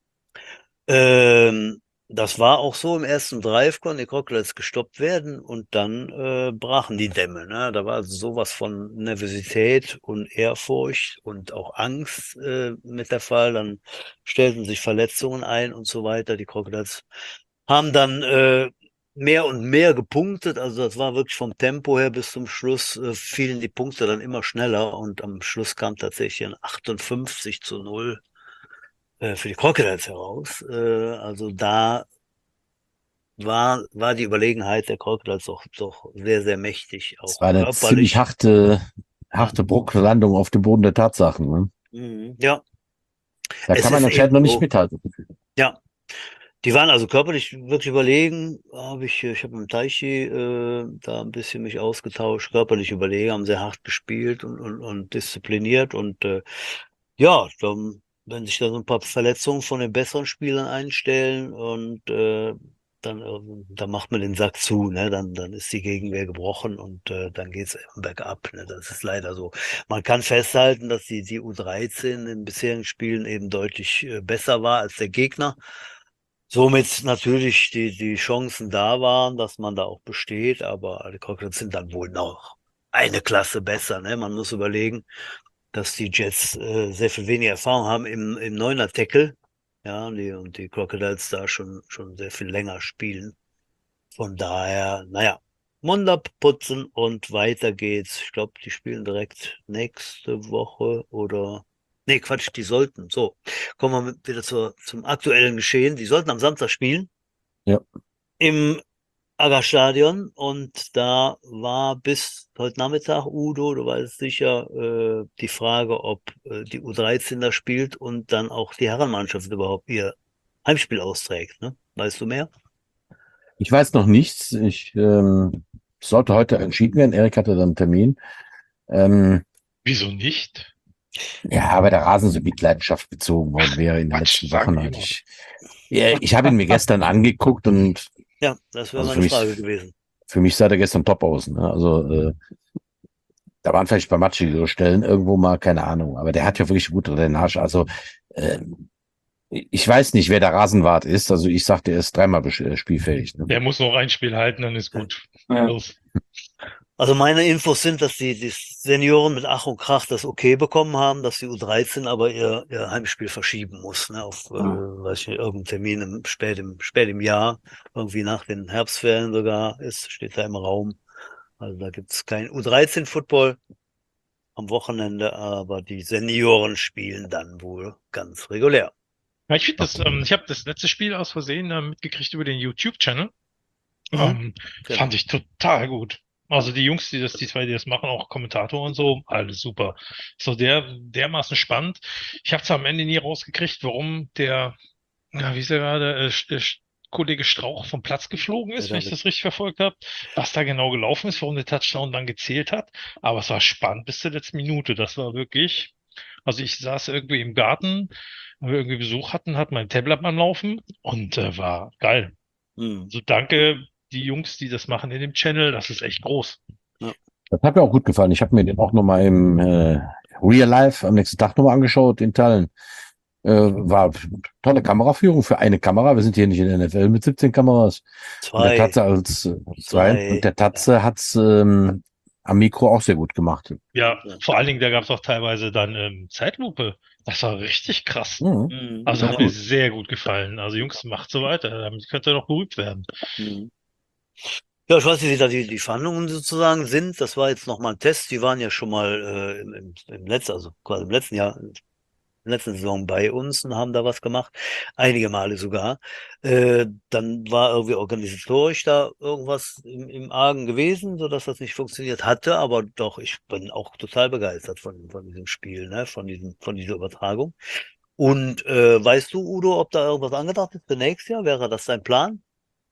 Das war auch so im ersten Drive, konnten die Crocodiles gestoppt werden und dann brachen die Dämme. Ne? Da war also sowas von Nervosität und Ehrfurcht und auch Angst mit der Fall. Dann stellten sich Verletzungen ein und so weiter. Die Crocodiles haben dann mehr und mehr gepunktet. Also das war wirklich vom Tempo her bis zum Schluss fielen die Punkte dann immer schneller und am Schluss kam tatsächlich ein 58:0 für die Crocodiles heraus. Also da war die Überlegenheit der Crocodiles doch sehr, sehr mächtig, Es auch war eine ziemlich körperlich. harte Bruchlandung auf dem Boden der Tatsachen. Ne? Ja, Da es kann man ist anscheinend eben noch nicht so. mithalten. Ja, die waren also körperlich wirklich überlegen. Ich habe mit dem Taichi da ein bisschen mich ausgetauscht. Körperlich überlegen, haben sehr hart gespielt und diszipliniert. Und ja, dann, wenn sich da so ein paar Verletzungen von den besseren Spielern einstellen und dann macht man den Sack zu, ne? Dann ist die Gegenwehr gebrochen und dann geht's bergab. Ne? Das ist leider so. Man kann festhalten, dass die U13 in den bisherigen Spielen eben deutlich besser war als der Gegner. Somit natürlich die Chancen da waren, dass man da auch besteht, aber die Crocodiles sind dann wohl noch eine Klasse besser. Ne? Man muss überlegen, dass die Jets sehr viel weniger Erfahrung haben im Neuner-Tackle. Ja, und die Crocodiles da schon sehr viel länger spielen. Von daher, naja, Mund abputzen und weiter geht's. Ich glaube, die spielen direkt nächste Woche oder. Nee, Quatsch, die sollten. So, kommen wir wieder zum aktuellen Geschehen. Die sollten am Samstag spielen Ja. im Aggerstadion und da war bis heute Nachmittag, Udo, du weißt sicher, die Frage, ob die U13 da spielt und dann auch die Herrenmannschaft überhaupt ihr Heimspiel austrägt. Ne? Weißt du mehr? Ich weiß noch nichts. Ich sollte heute entschieden werden. Erik hatte dann einen Termin. Wieso nicht? Ja, weil der Rasen so Mitleidenschaft bezogen worden wäre in den Quatsch, letzten sagen Wochen. die Hatte immer. ich habe ihn mir gestern angeguckt und Ja, das wäre also meine Frage gewesen. für mich sah der gestern top aus. Ne? Also da waren vielleicht ein paar matschige Stellen irgendwo mal, keine Ahnung. Aber der hat ja wirklich gute Drainage. Also äh, ich weiß nicht, wer der Rasenwart ist. Also ich sagte, er ist dreimal spielfähig. Ne? Der muss noch ein Spiel halten, dann ist gut. Ja. Los. Also meine Infos sind, dass die Senioren mit Ach und Krach das okay bekommen haben, dass die U13 aber ihr Heimspiel verschieben muss, ne, auf weiß ich nicht, irgendeinen Termin spät im Jahr, irgendwie nach den Herbstferien sogar ist, steht da im Raum. Also da gibt's kein U13-Football am Wochenende, aber die Senioren spielen dann wohl ganz regulär. Ja, ich finde das, ich habe das letzte Spiel aus Versehen mitgekriegt über den YouTube-Channel. Genau. Fand ich total gut. Also die Jungs, die zwei, die das machen, auch Kommentator und so, alles super. So dermaßen spannend. Ich habe zwar am Ende nie rausgekriegt, warum der ja, wie ist er gerade, Kollege Strauch vom Platz geflogen ist, Ja, wenn ich damit. das richtig verfolgt habe, was da genau gelaufen ist, warum der Touchdown dann gezählt hat. Aber es war spannend bis zur letzten Minute. Das war wirklich, also ich saß irgendwie im Garten, weil wir irgendwie Besuch hatten, hat mein Tablet am Laufen und war geil. Hm. Also danke, die Jungs, die das machen in dem Channel, das ist echt groß. Ja. Das hat mir auch gut gefallen. Ich habe mir den auch nochmal im Real Life am nächsten Tag nochmal angeschaut in Tallinn. War tolle Kameraführung für eine Kamera. Wir sind hier nicht in der NFL mit 17 Kameras. Und der Zwei, Tatze als zwei. Und der Tatze hat's am Mikro auch sehr gut gemacht. Ja, Ja. vor allen Dingen, da gab es auch teilweise dann Zeitlupe. Das war richtig krass. Mhm. Hm. Also Ja, hat mir cool. sehr gut gefallen. Also Jungs, macht so weiter. Damit könnt ihr noch berühmt werden. Hm. Ja, ich weiß nicht, wie da die Verhandlungen sozusagen sind. Das war jetzt nochmal ein Test. Die waren ja schon mal im letzten, also quasi im letzten Jahr, letzten Saison bei uns und haben da was gemacht. Einige Male sogar. Dann war irgendwie organisatorisch da irgendwas im Argen gewesen, sodass das nicht funktioniert hatte. Aber doch, ich bin auch total begeistert von diesem Spiel, ne? Von dieser Übertragung. Und weißt du, Udo, ob da irgendwas angedacht ist für nächstes Jahr? Wäre das dein Plan?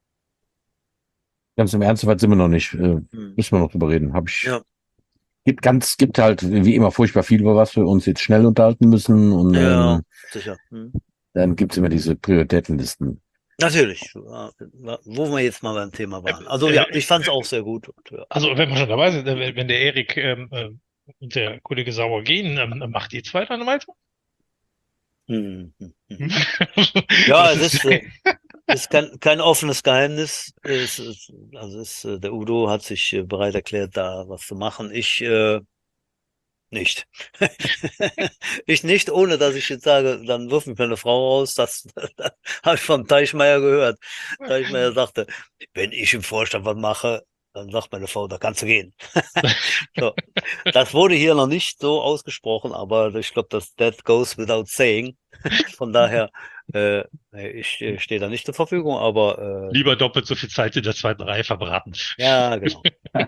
Ganz im Ernst, soweit sind wir noch nicht. Hm. Müssen wir noch drüber reden. Ja, Gibt halt wie immer furchtbar viel, über was wir uns jetzt schnell unterhalten müssen. Und ja, sicher. Hm. dann gibt's immer diese Prioritätenlisten. Natürlich, wo wir jetzt mal beim Thema waren. Also ja, ich fand es auch sehr gut. Und, ja. Also wenn wir schon dabei sind, wenn der Erik und der Kollege Sauer gehen, macht ihr zwei dann weiter? Hm, hm, hm. Ja, Das es ist, ist kein offenes Geheimnis. Der Udo hat sich bereit erklärt, da was zu machen. Ich nicht. Ich nicht, ohne dass ich jetzt sage, dann wirf mich meine Frau raus. Das habe ich vom Teichmeier gehört. Teichmeier sagte, wenn ich im Vorstand was mache, dann sagt meine Frau, da kannst du gehen. So. Das wurde hier noch nicht so ausgesprochen, aber ich glaube, that goes without saying. Von daher, ich stehe da nicht zur Verfügung, aber lieber doppelt so viel Zeit in der zweiten Reihe verbraten. ja, genau.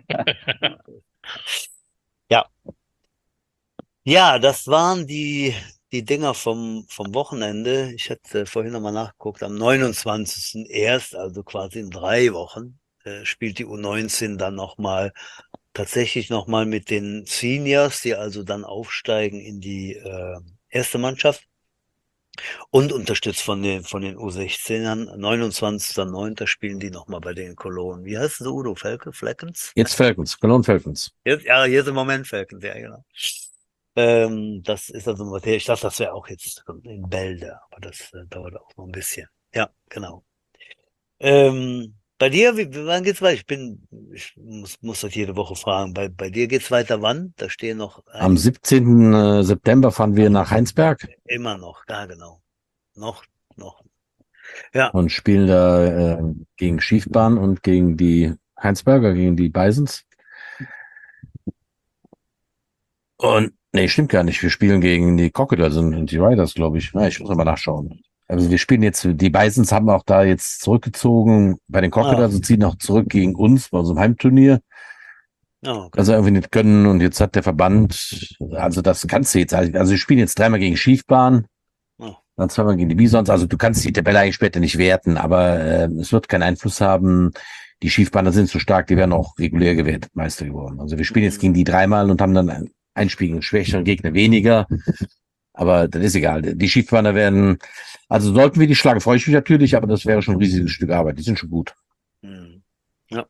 Ja. Ja, das waren die Dinger vom Wochenende. Ich hatte vorhin nochmal nachgeguckt, am 29. erst, also quasi in 3 Wochen, spielt die U19 dann tatsächlich nochmal mit den Seniors, die also dann aufsteigen in die erste Mannschaft und unterstützt von den U16ern. 29.09. spielen die nochmal bei den Cologne. Wie heißt es, Udo? Falcons? Jetzt Falcons, Cologne Falcons. Jetzt im Moment Falcons, ja, genau. Das ist also Materie. Ich dachte, das wäre auch jetzt in Bälde, aber das dauert auch noch ein bisschen. Ja, genau. Bei dir, wann geht's weiter? Ich muss das jede Woche fragen. Bei dir geht's weiter wann? Da stehen noch Am 17. September fahren wir nach Heinsberg immer noch, ja, genau. Noch. Ja, und spielen da gegen Schiefbahn und gegen die Heinsberger, gegen die Bisons. Und nee, stimmt gar nicht. Wir spielen gegen die Crocodiles und die Riders, glaube ich. Na, ich muss mal nachschauen. Also wir spielen jetzt, die Bisons haben auch da jetzt zurückgezogen bei den Crocodiles und ziehen auch zurück gegen uns bei unserem Heimturnier. okay. Also irgendwie nicht können und jetzt hat der Verband, also das kannst du jetzt, also wir spielen jetzt 3-mal gegen Schiefbahn, Oh. dann 2-mal gegen die Bisons, also du kannst die Tabelle eigentlich später nicht werten, aber es wird keinen Einfluss haben. Die Schiefbahner sind so stark, die werden auch regulär gewertet Meister geworden. Also wir spielen jetzt gegen die 3-mal und haben dann ein Spiel gegen schwächeren Gegner weniger, aber das ist egal. Die Schiefbahner werden, also sollten wir die schlagen, freue ich mich natürlich, aber das wäre schon ein riesiges Stück Arbeit, die sind schon gut. Ja.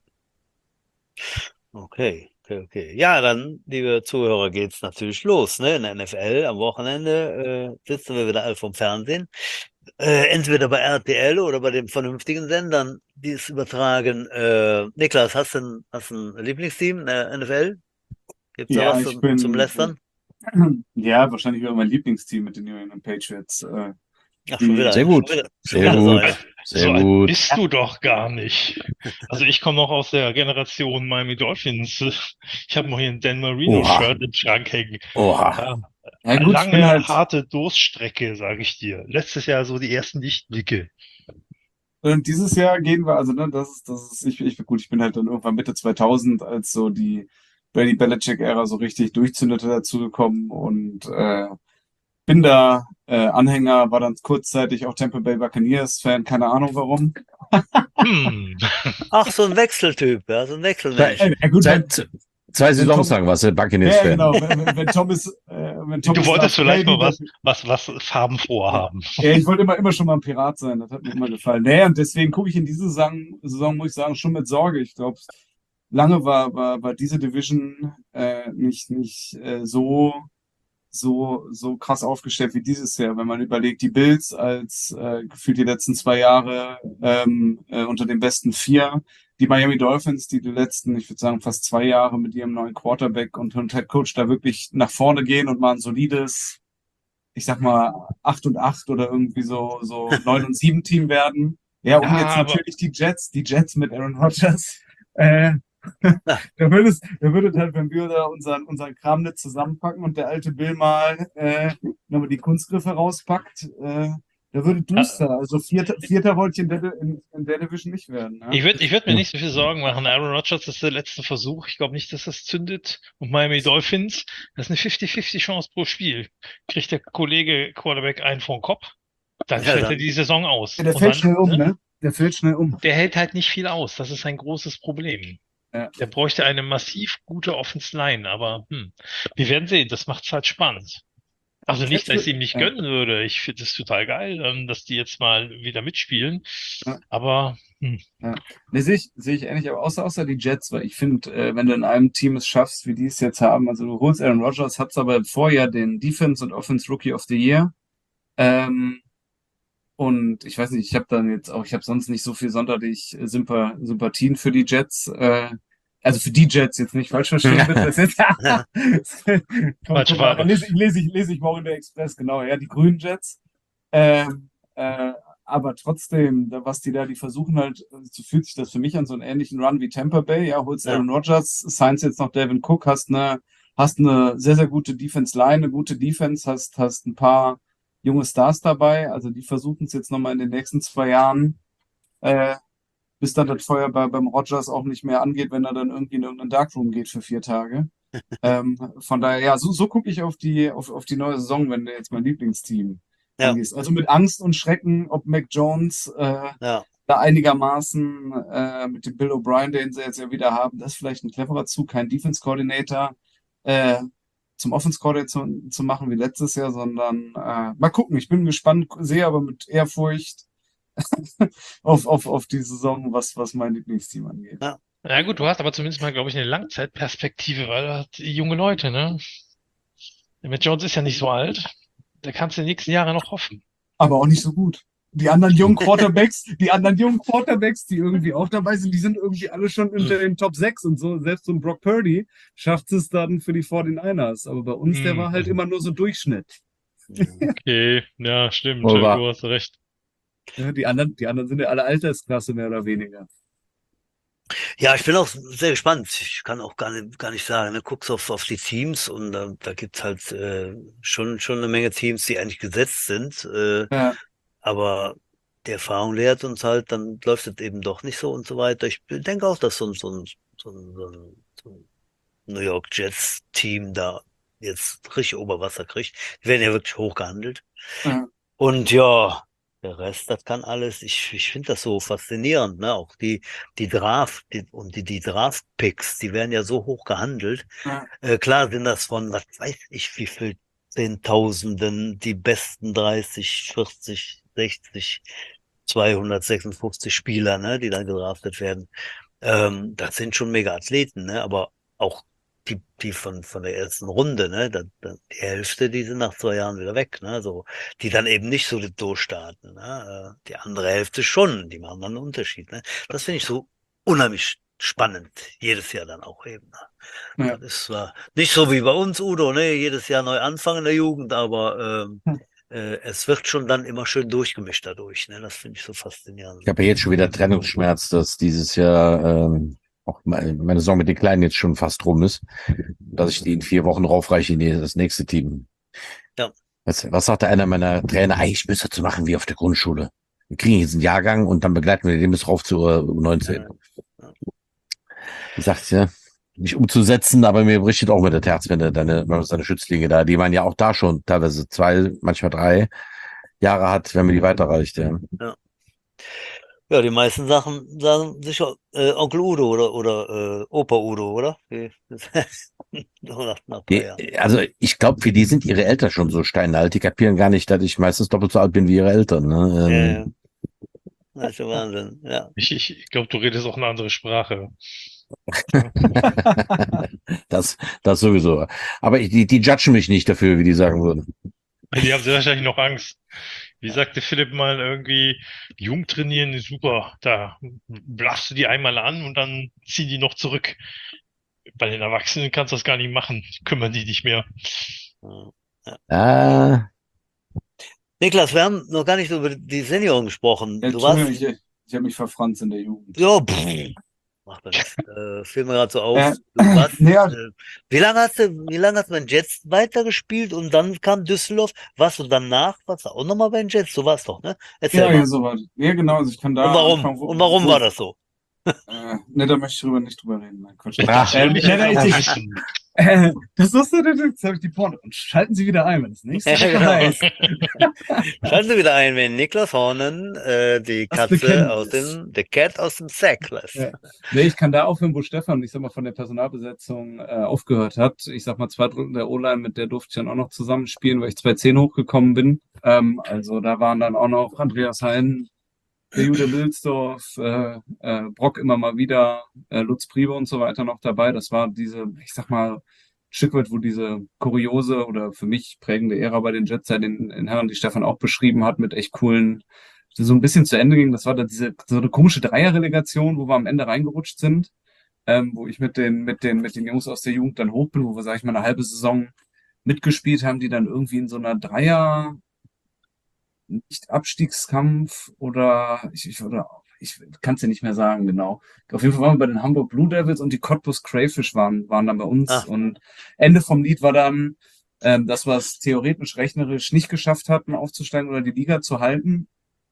Okay. Ja, dann, liebe Zuhörer, geht's natürlich los, ne? In der NFL am Wochenende sitzen wir wieder alle vom Fernsehen. Entweder bei RTL oder bei den vernünftigen Sendern, die es übertragen. Niklas, hast du ein Lieblingsteam in der NFL? Gibt's da Ja, was ich zum Lästern? ja, wahrscheinlich über mein Lieblingsteam mit den New England Patriots. Ach, schon wieder. Sehr gut. Schon Sehr wieder so gut. einer. so Sehr alt gut. bist du doch gar nicht. Also ich komme noch aus der Generation Miami Dolphins. Ich habe noch hier ein Dan Marino-Shirt im Schrank hängen. Oha. Ja, gut, ich bin Lange, halt, harte Durststrecke, sage ich dir. Letztes Jahr so die ersten Lichtblicke. und dieses Jahr gehen wir, also, ne, gut, ich bin halt dann irgendwann Mitte 2000, als so die Brady Belichick-Ära so richtig durchzündete, dazugekommen und bin da Anhänger, war dann kurzzeitig auch Tampa Bay Buccaneers-Fan, keine Ahnung warum. Ach, so ein Wechseltyp, ja, so ein Wechselmensch. Gut, Zwei Saisons lang warst du Buccaneers-Fan. genau, wenn Thomas Du wolltest vielleicht mal was farbenfroh haben. Ja, ich wollte immer schon mal ein Pirat sein, das hat mir immer gefallen. Naja, und deswegen gucke ich in diese Saison, muss ich sagen, schon mit Sorge. Ich glaube, lange war diese Division nicht so krass aufgestellt wie dieses Jahr, wenn man überlegt, die Bills als gefühlt die letzten 2 Jahre unter den besten 4, die Miami Dolphins, die letzten, ich würde sagen, fast 2 Jahre mit ihrem neuen Quarterback und Head Coach da wirklich nach vorne gehen und mal ein solides, ich sag mal 8-8 oder irgendwie so 9-7 Team werden. Ja, und jetzt natürlich die Jets mit Aaron Rodgers. Da würde halt, wenn wir da unseren Kram nicht zusammenpacken und der alte Bill mal nochmal die Kunstgriffe rauspackt, da würde duster. Also Vierter wollte ich in der Division nicht werden. Ja? Ich würd mir nicht so viel Sorgen machen. Aaron Rodgers ist der letzte Versuch. Ich glaube nicht, dass das zündet. Und Miami Dolphins, das ist eine 50-50 Chance pro Spiel. Kriegt der Kollege Quarterback einen vor den Kopf, dann fällt er die Saison aus. Ja, der fällt schnell um, ne? Der fällt schnell um. Der hält halt nicht viel aus. Das ist ein großes Problem. Ja. Der bräuchte eine massiv gute Offensive Line, aber wir werden sehen. Das macht's halt spannend. Also nicht, dass ich es ihm nicht gönnen würde. Ich finde es total geil, dass die jetzt mal wieder mitspielen. Ja. Aber Ja. Ne, sehe ich ähnlich, aber außer die Jets, weil ich finde, wenn du in einem Team es schaffst, wie die es jetzt haben, also du holst Aaron Rodgers, hat's aber im Vorjahr den Defense und Offense Rookie of the Year. Und ich weiß nicht, ich habe sonst nicht so viel sonderlich Sympathien für die Jets. Also für die Jets jetzt nicht falsch verstehen bitte. Das jetzt, Falsche Farbe. lese ich morgen in der Express, genau, ja, die grünen Jets. Aber trotzdem, was die versuchen halt, so fühlt sich das für mich an, so einen ähnlichen Run wie Tampa Bay. Ja, holst Aaron Rodgers, signst jetzt noch Devin Cook, hast eine sehr, sehr gute Defense-Line, eine gute Defense, hast ein paar junge Stars dabei. Also die versuchen es jetzt nochmal in den nächsten 2 Jahren, bis dann das Feuer beim Rodgers auch nicht mehr angeht, wenn er dann irgendwie in irgendeinen Darkroom geht für 4 Tage. Von daher, ja, so gucke ich auf die neue Saison, wenn du jetzt mein Lieblingsteam angehst. Also mit Angst und Schrecken, ob Mac Jones da einigermaßen mit dem Bill O'Brien, den sie jetzt ja wieder haben, das ist vielleicht ein cleverer Zug, kein Defense-Coordinator zum Offense-Coordinator zu machen wie letztes Jahr, sondern mal gucken. Ich bin gespannt, sehe aber mit Ehrfurcht auf die Saison, was mein Lieblingsteam angeht. Ja gut, du hast aber zumindest mal, glaube ich, eine Langzeitperspektive, weil du hast junge Leute, ne? Der Matt Jones ist ja nicht so alt. Da kannst du die nächsten Jahre noch hoffen. Aber auch nicht so gut. Die anderen jungen Quarterbacks, die irgendwie auch dabei sind, die sind irgendwie alle schon unter den Top 6 und so. Selbst so ein Brock Purdy schafft es dann für die 49ers. Aber bei uns, der war halt immer nur so Durchschnitt. Okay, ja, stimmt. Wohl wahr. Du hast recht. Ja, die anderen sind ja alle Altersklasse, mehr oder weniger. Ja, ich bin auch sehr gespannt. Ich kann auch gar nicht sagen, ne? Guckst auf die Teams und da gibt's halt schon eine Menge Teams, die eigentlich gesetzt sind. Aber die Erfahrung lehrt uns halt, dann läuft es eben doch nicht so und so weiter. Ich denke auch, dass so ein New York Jets Team da jetzt richtig Oberwasser kriegt. Die werden ja wirklich hoch gehandelt. Ja. Und ja, der Rest, das kann alles. Ich finde das so faszinierend, ne? Auch die Draft und die Draft-Picks, die werden ja so hoch gehandelt. Ja. Klar sind das von, was weiß ich, wie viel Zehntausenden, die besten 30, 40, 60, 256 Spieler, ne, die dann gedraftet werden. Das sind schon mega Athleten, ne? Aber auch die von der ersten Runde, ne, die Hälfte, die sind nach 2 Jahren wieder weg, ne, so, die dann eben nicht so durchstarten, ne, die andere Hälfte schon, die machen dann einen Unterschied, ne. Das finde ich so unheimlich spannend, jedes Jahr dann auch eben, ne. Ja. Das ist zwar nicht so wie bei uns, Udo, ne, jedes Jahr neu anfangen in der Jugend, aber es wird schon dann immer schön durchgemischt dadurch, ne, das finde ich so faszinierend. Ich habe ja jetzt schon wieder Trennungsschmerz, dass dieses Jahr auch meine Saison mit den Kleinen jetzt schon fast rum ist, dass ich die in 4 Wochen raufreiche in das nächste Team. Ja. Was sagte einer meiner Trainer? Eigentlich müsste das so machen wie auf der Grundschule. Wir kriegen jetzt einen Jahrgang und dann begleiten wir den bis rauf zur U19. Ja. Ich sagte, ja, mich umzusetzen, aber mir bricht auch mit der Herz, wenn man seine Schützlinge da, die man ja auch da schon teilweise 2, manchmal 3 Jahre hat, wenn man die weiterreicht, ja. Ja, die meisten Sachen sagen sicher Onkel Udo oder Opa Udo, oder? So nach ein paar Jahren. Also ich glaube, für die sind ihre Eltern schon so steinalt, die kapieren gar nicht, dass ich meistens doppelt so alt bin wie ihre Eltern. Ne? Das ist schon Wahnsinn, ja. Ich glaube, du redest auch eine andere Sprache. Das sowieso. Aber die judgen mich nicht dafür, wie die sagen würden. Die haben sehr wahrscheinlich noch Angst. Wie sagte Philipp mal irgendwie, jung trainieren ist super. Da blaffst du die einmal an und dann ziehen die noch zurück. Bei den Erwachsenen kannst du das gar nicht machen. Kümmern die nicht mehr. Ah, Niklas, wir haben noch gar nicht über die Senioren gesprochen. Ja, Du warst, Entschuldigung, ich habe mich verfranst in der Jugend. ja, macht man nichts. Fiel mir gerade so auf. Du warst, nee, ja. wie lange hast du bei den Jets weitergespielt und dann kam Düsseldorf? Warst du auch nochmal bei den Jets? Du warst doch, ne? Erzähl Ja, mal. ja, so war das. Ja, genau, also ich kann da Und warum? anfangen, Und warum war das so? Ne, da möchte ich nicht drüber reden. Nein, Quatsch. Das will ich nee, jetzt auch ich- wissen. Das ist jetzt habe ich die Porno. Und schalten Sie wieder ein, wenn es nächste Ja, Woche genau. heißt. Schalten Sie wieder ein, wenn Niklas Hornen die Das Katze Bekenntnis. The Cat aus dem Sack lässt. Ja. Nee, ich kann da aufhören, wo Stefan, ich sag mal, von der Personalbesetzung aufgehört hat. Ich sag mal, 2 Drittel der O-Line, mit der durfte ich dann auch noch zusammenspielen, weil ich 2010 hochgekommen bin. Also da waren dann auch noch Andreas Hein, der Jude Lülsdorf, Brock immer mal wieder, Lutz Priebe und so weiter noch dabei. Das war diese, ich sag mal, ein Stück weit, wo diese kuriose oder für mich prägende Ära bei den Jets, den Herren, die Stefan auch beschrieben hat, mit echt coolen, so ein bisschen zu Ende ging. Das war da so eine komische Dreierrelegation, wo wir am Ende reingerutscht sind, wo ich mit den Jungs aus der Jugend dann hoch bin, wo wir, sag ich mal, eine halbe Saison mitgespielt haben, die dann irgendwie in so einer Dreier, nicht Abstiegskampf oder ich kann es dir nicht mehr sagen, genau. Auf jeden Fall waren wir bei den Hamburg Blue Devils und die Cottbus Crayfish waren dann bei uns. Ah. Und Ende vom Lied war dann, dass wir es theoretisch rechnerisch nicht geschafft hatten, aufzusteigen oder die Liga zu halten.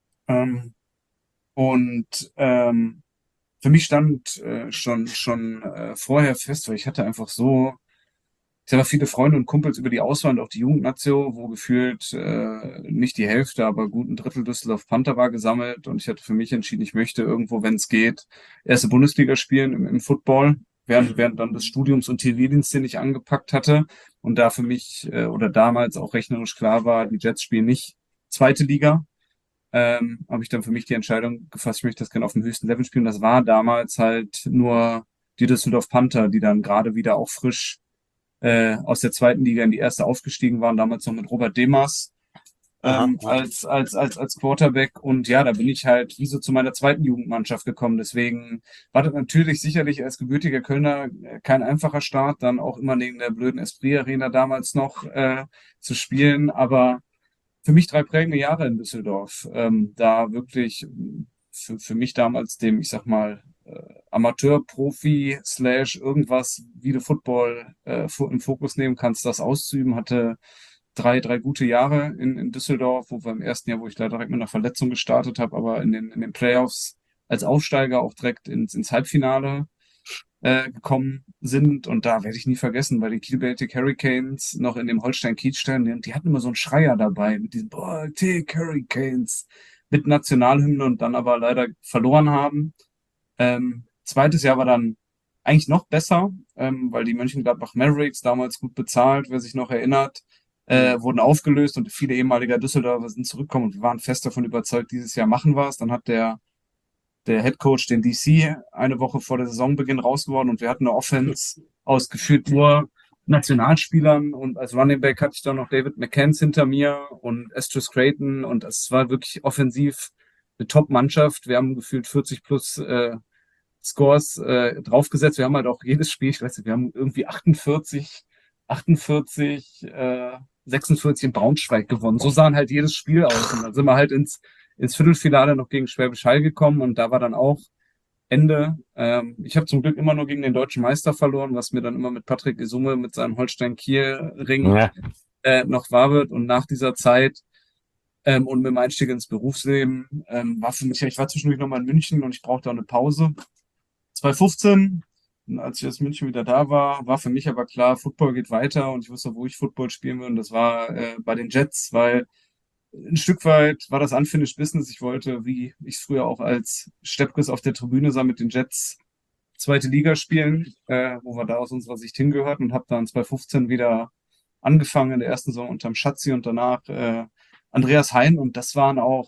Für mich stand schon vorher fest, weil ich hatte einfach so, ich habe viele Freunde und Kumpels über die Auswahl und auch die Jugendnatio, wo gefühlt nicht die Hälfte, aber gut ein Drittel Düsseldorf Panther war gesammelt. Und ich hatte für mich entschieden, ich möchte irgendwo, wenn es geht, erste Bundesliga spielen im Football, während dann des Studiums und TV-Dienst, den ich angepackt hatte. Und da für mich oder damals auch rechnerisch klar war, die Jets spielen nicht zweite Liga, habe ich dann für mich die Entscheidung gefasst, ich möchte das gerne auf dem höchsten Level spielen. Das war damals halt nur die Düsseldorf Panther, die dann gerade wieder auch frisch aus der zweiten Liga in die erste aufgestiegen waren, damals noch mit Robert Demas als Quarterback. Und ja, da bin ich halt wie so zu meiner zweiten Jugendmannschaft gekommen. Deswegen war das natürlich sicherlich als gebürtiger Kölner kein einfacher Start, dann auch immer neben der blöden Esprit Arena damals noch zu spielen. Aber für mich 3 prägende Jahre in Düsseldorf. Da wirklich für mich damals dem, ich sag mal, Amateur-Profi / irgendwas wie du Football im Fokus nehmen kannst, das auszuüben, hatte 3 gute Jahre in Düsseldorf, wo wir im ersten Jahr, wo ich leider direkt mit einer Verletzung gestartet habe, aber in den Playoffs als Aufsteiger auch direkt ins Halbfinale gekommen sind. Und da werde ich nie vergessen, bei den Kiel Baltic Hurricanes noch in dem Holstein-Kiel-Stadion, die hatten immer so einen Schreier dabei mit diesen Baltic Hurricanes mit Nationalhymne und dann aber leider verloren haben. Zweites Jahr war dann eigentlich noch besser, weil die Mönchengladbach Mavericks, damals gut bezahlt, wer sich noch erinnert, wurden aufgelöst und viele ehemalige Düsseldorfer sind zurückgekommen und wir waren fest davon überzeugt, dieses Jahr machen wir es. Dann hat der Headcoach den DC eine Woche vor der Saisonbeginn rausgeworden und wir hatten eine Offense ausgeführt nur Nationalspielern und als Running Back hatte ich dann noch David McCanns hinter mir und Estres Creighton und es war wirklich offensiv eine Top-Mannschaft. Wir haben gefühlt 40 plus Scores draufgesetzt. Wir haben halt auch jedes Spiel, ich weiß nicht, wir haben irgendwie 46, 46 in Braunschweig gewonnen. So sahen halt jedes Spiel aus. Und dann sind wir halt ins Viertelfinale noch gegen Schwäbisch Hall gekommen und da war dann auch Ende. Ich habe zum Glück immer nur gegen den deutschen Meister verloren, was mir dann immer mit Patrick Isume mit seinem Holstein-Kiel-Ring noch wahr wird. Und nach dieser Zeit und mit dem Einstieg ins Berufsleben war für mich, ich war zwischendurch nochmal in München und ich brauchte auch eine Pause. 2015 als ich aus München wieder da war, war für mich aber klar, Football geht weiter und ich wusste, wo ich Football spielen würde. Und das war bei den Jets, weil ein Stück weit war das Unfinished Business. Ich wollte, wie ich es früher auch als Steppkes auf der Tribüne sah, mit den Jets zweite Liga spielen, wo wir da aus unserer Sicht hingehörten und habe dann 2015 wieder angefangen in der ersten Saison unterm Schatzi und danach Andreas Hein und das waren auch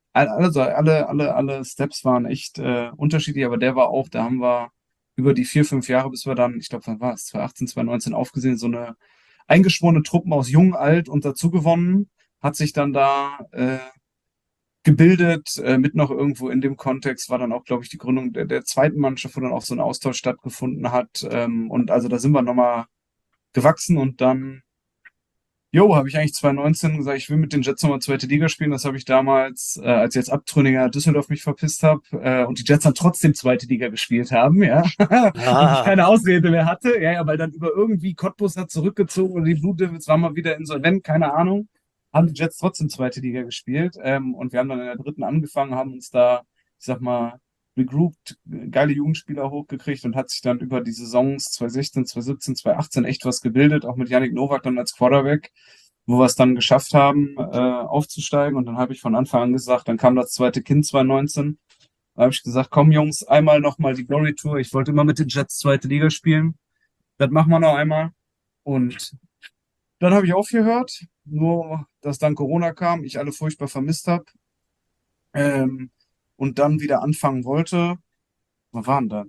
alle Steps waren echt unterschiedlich, aber der war auch, da haben wir über die 4, 5 Jahre, bis wir dann, ich glaube, wann war es, 2018, 2019 aufgesehen, so eine eingeschworene Truppen aus Jung, Alt und dazu gewonnen, hat sich dann da gebildet, mit noch irgendwo in dem Kontext war dann auch, glaube ich, die Gründung der zweiten Mannschaft, wo dann auch so ein Austausch stattgefunden hat. Und also da sind wir nochmal gewachsen und dann, habe ich eigentlich 2019 gesagt, ich will mit den Jets nochmal zweite Liga spielen. Das habe ich damals, als ich als Abtrünniger Düsseldorf mich verpisst habe und die Jets dann trotzdem zweite Liga gespielt haben, ja. Und ich keine Ausrede mehr hatte, ja, weil dann über irgendwie Cottbus hat zurückgezogen und die Blue Devils waren mal wieder insolvent, keine Ahnung. Haben die Jets trotzdem zweite Liga gespielt. Und wir haben dann in der dritten angefangen, haben uns da, ich sag mal, regrouped, geile Jugendspieler hochgekriegt und hat sich dann über die Saisons 2016, 2017, 2018 echt was gebildet, auch mit Yannick Nowak dann als Quarterback, wo wir es dann geschafft haben, aufzusteigen. Und dann habe ich von Anfang an gesagt, dann kam das zweite Kind 2019. Da habe ich gesagt, komm Jungs, einmal nochmal die Glory Tour. Ich wollte immer mit den Jets zweite Liga spielen. Das machen wir noch einmal. Und dann habe ich aufgehört, nur dass dann Corona kam, ich alle furchtbar vermisst habe und dann wieder anfangen wollte. Was waren dann?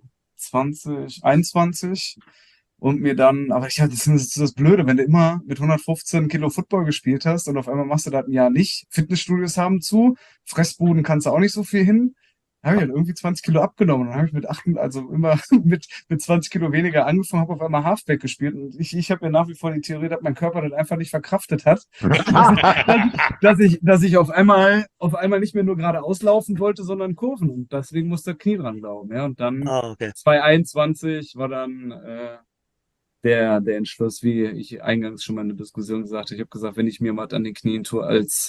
2021 und mir dann, aber das ist das Blöde, wenn du immer mit 115 Kilo Football gespielt hast und auf einmal machst du das ein Jahr nicht. Fitnessstudios haben zu, Fressbuden kannst du auch nicht so viel hin. Da habe ich dann irgendwie 20 Kilo abgenommen. Dann habe ich also immer mit 20 Kilo weniger angefangen, habe auf einmal Halfback gespielt. Und ich habe ja nach wie vor die Theorie, dass mein Körper das einfach nicht verkraftet hat. dass ich auf einmal nicht mehr nur geradeaus laufen wollte, sondern Kurven. Und deswegen musste das Knie dran glauben. Ja. Und dann 2021 war dann der Entschluss, wie ich eingangs schon mal in der Diskussion gesagt habe. Ich habe gesagt, wenn ich mir mal an den Knien tue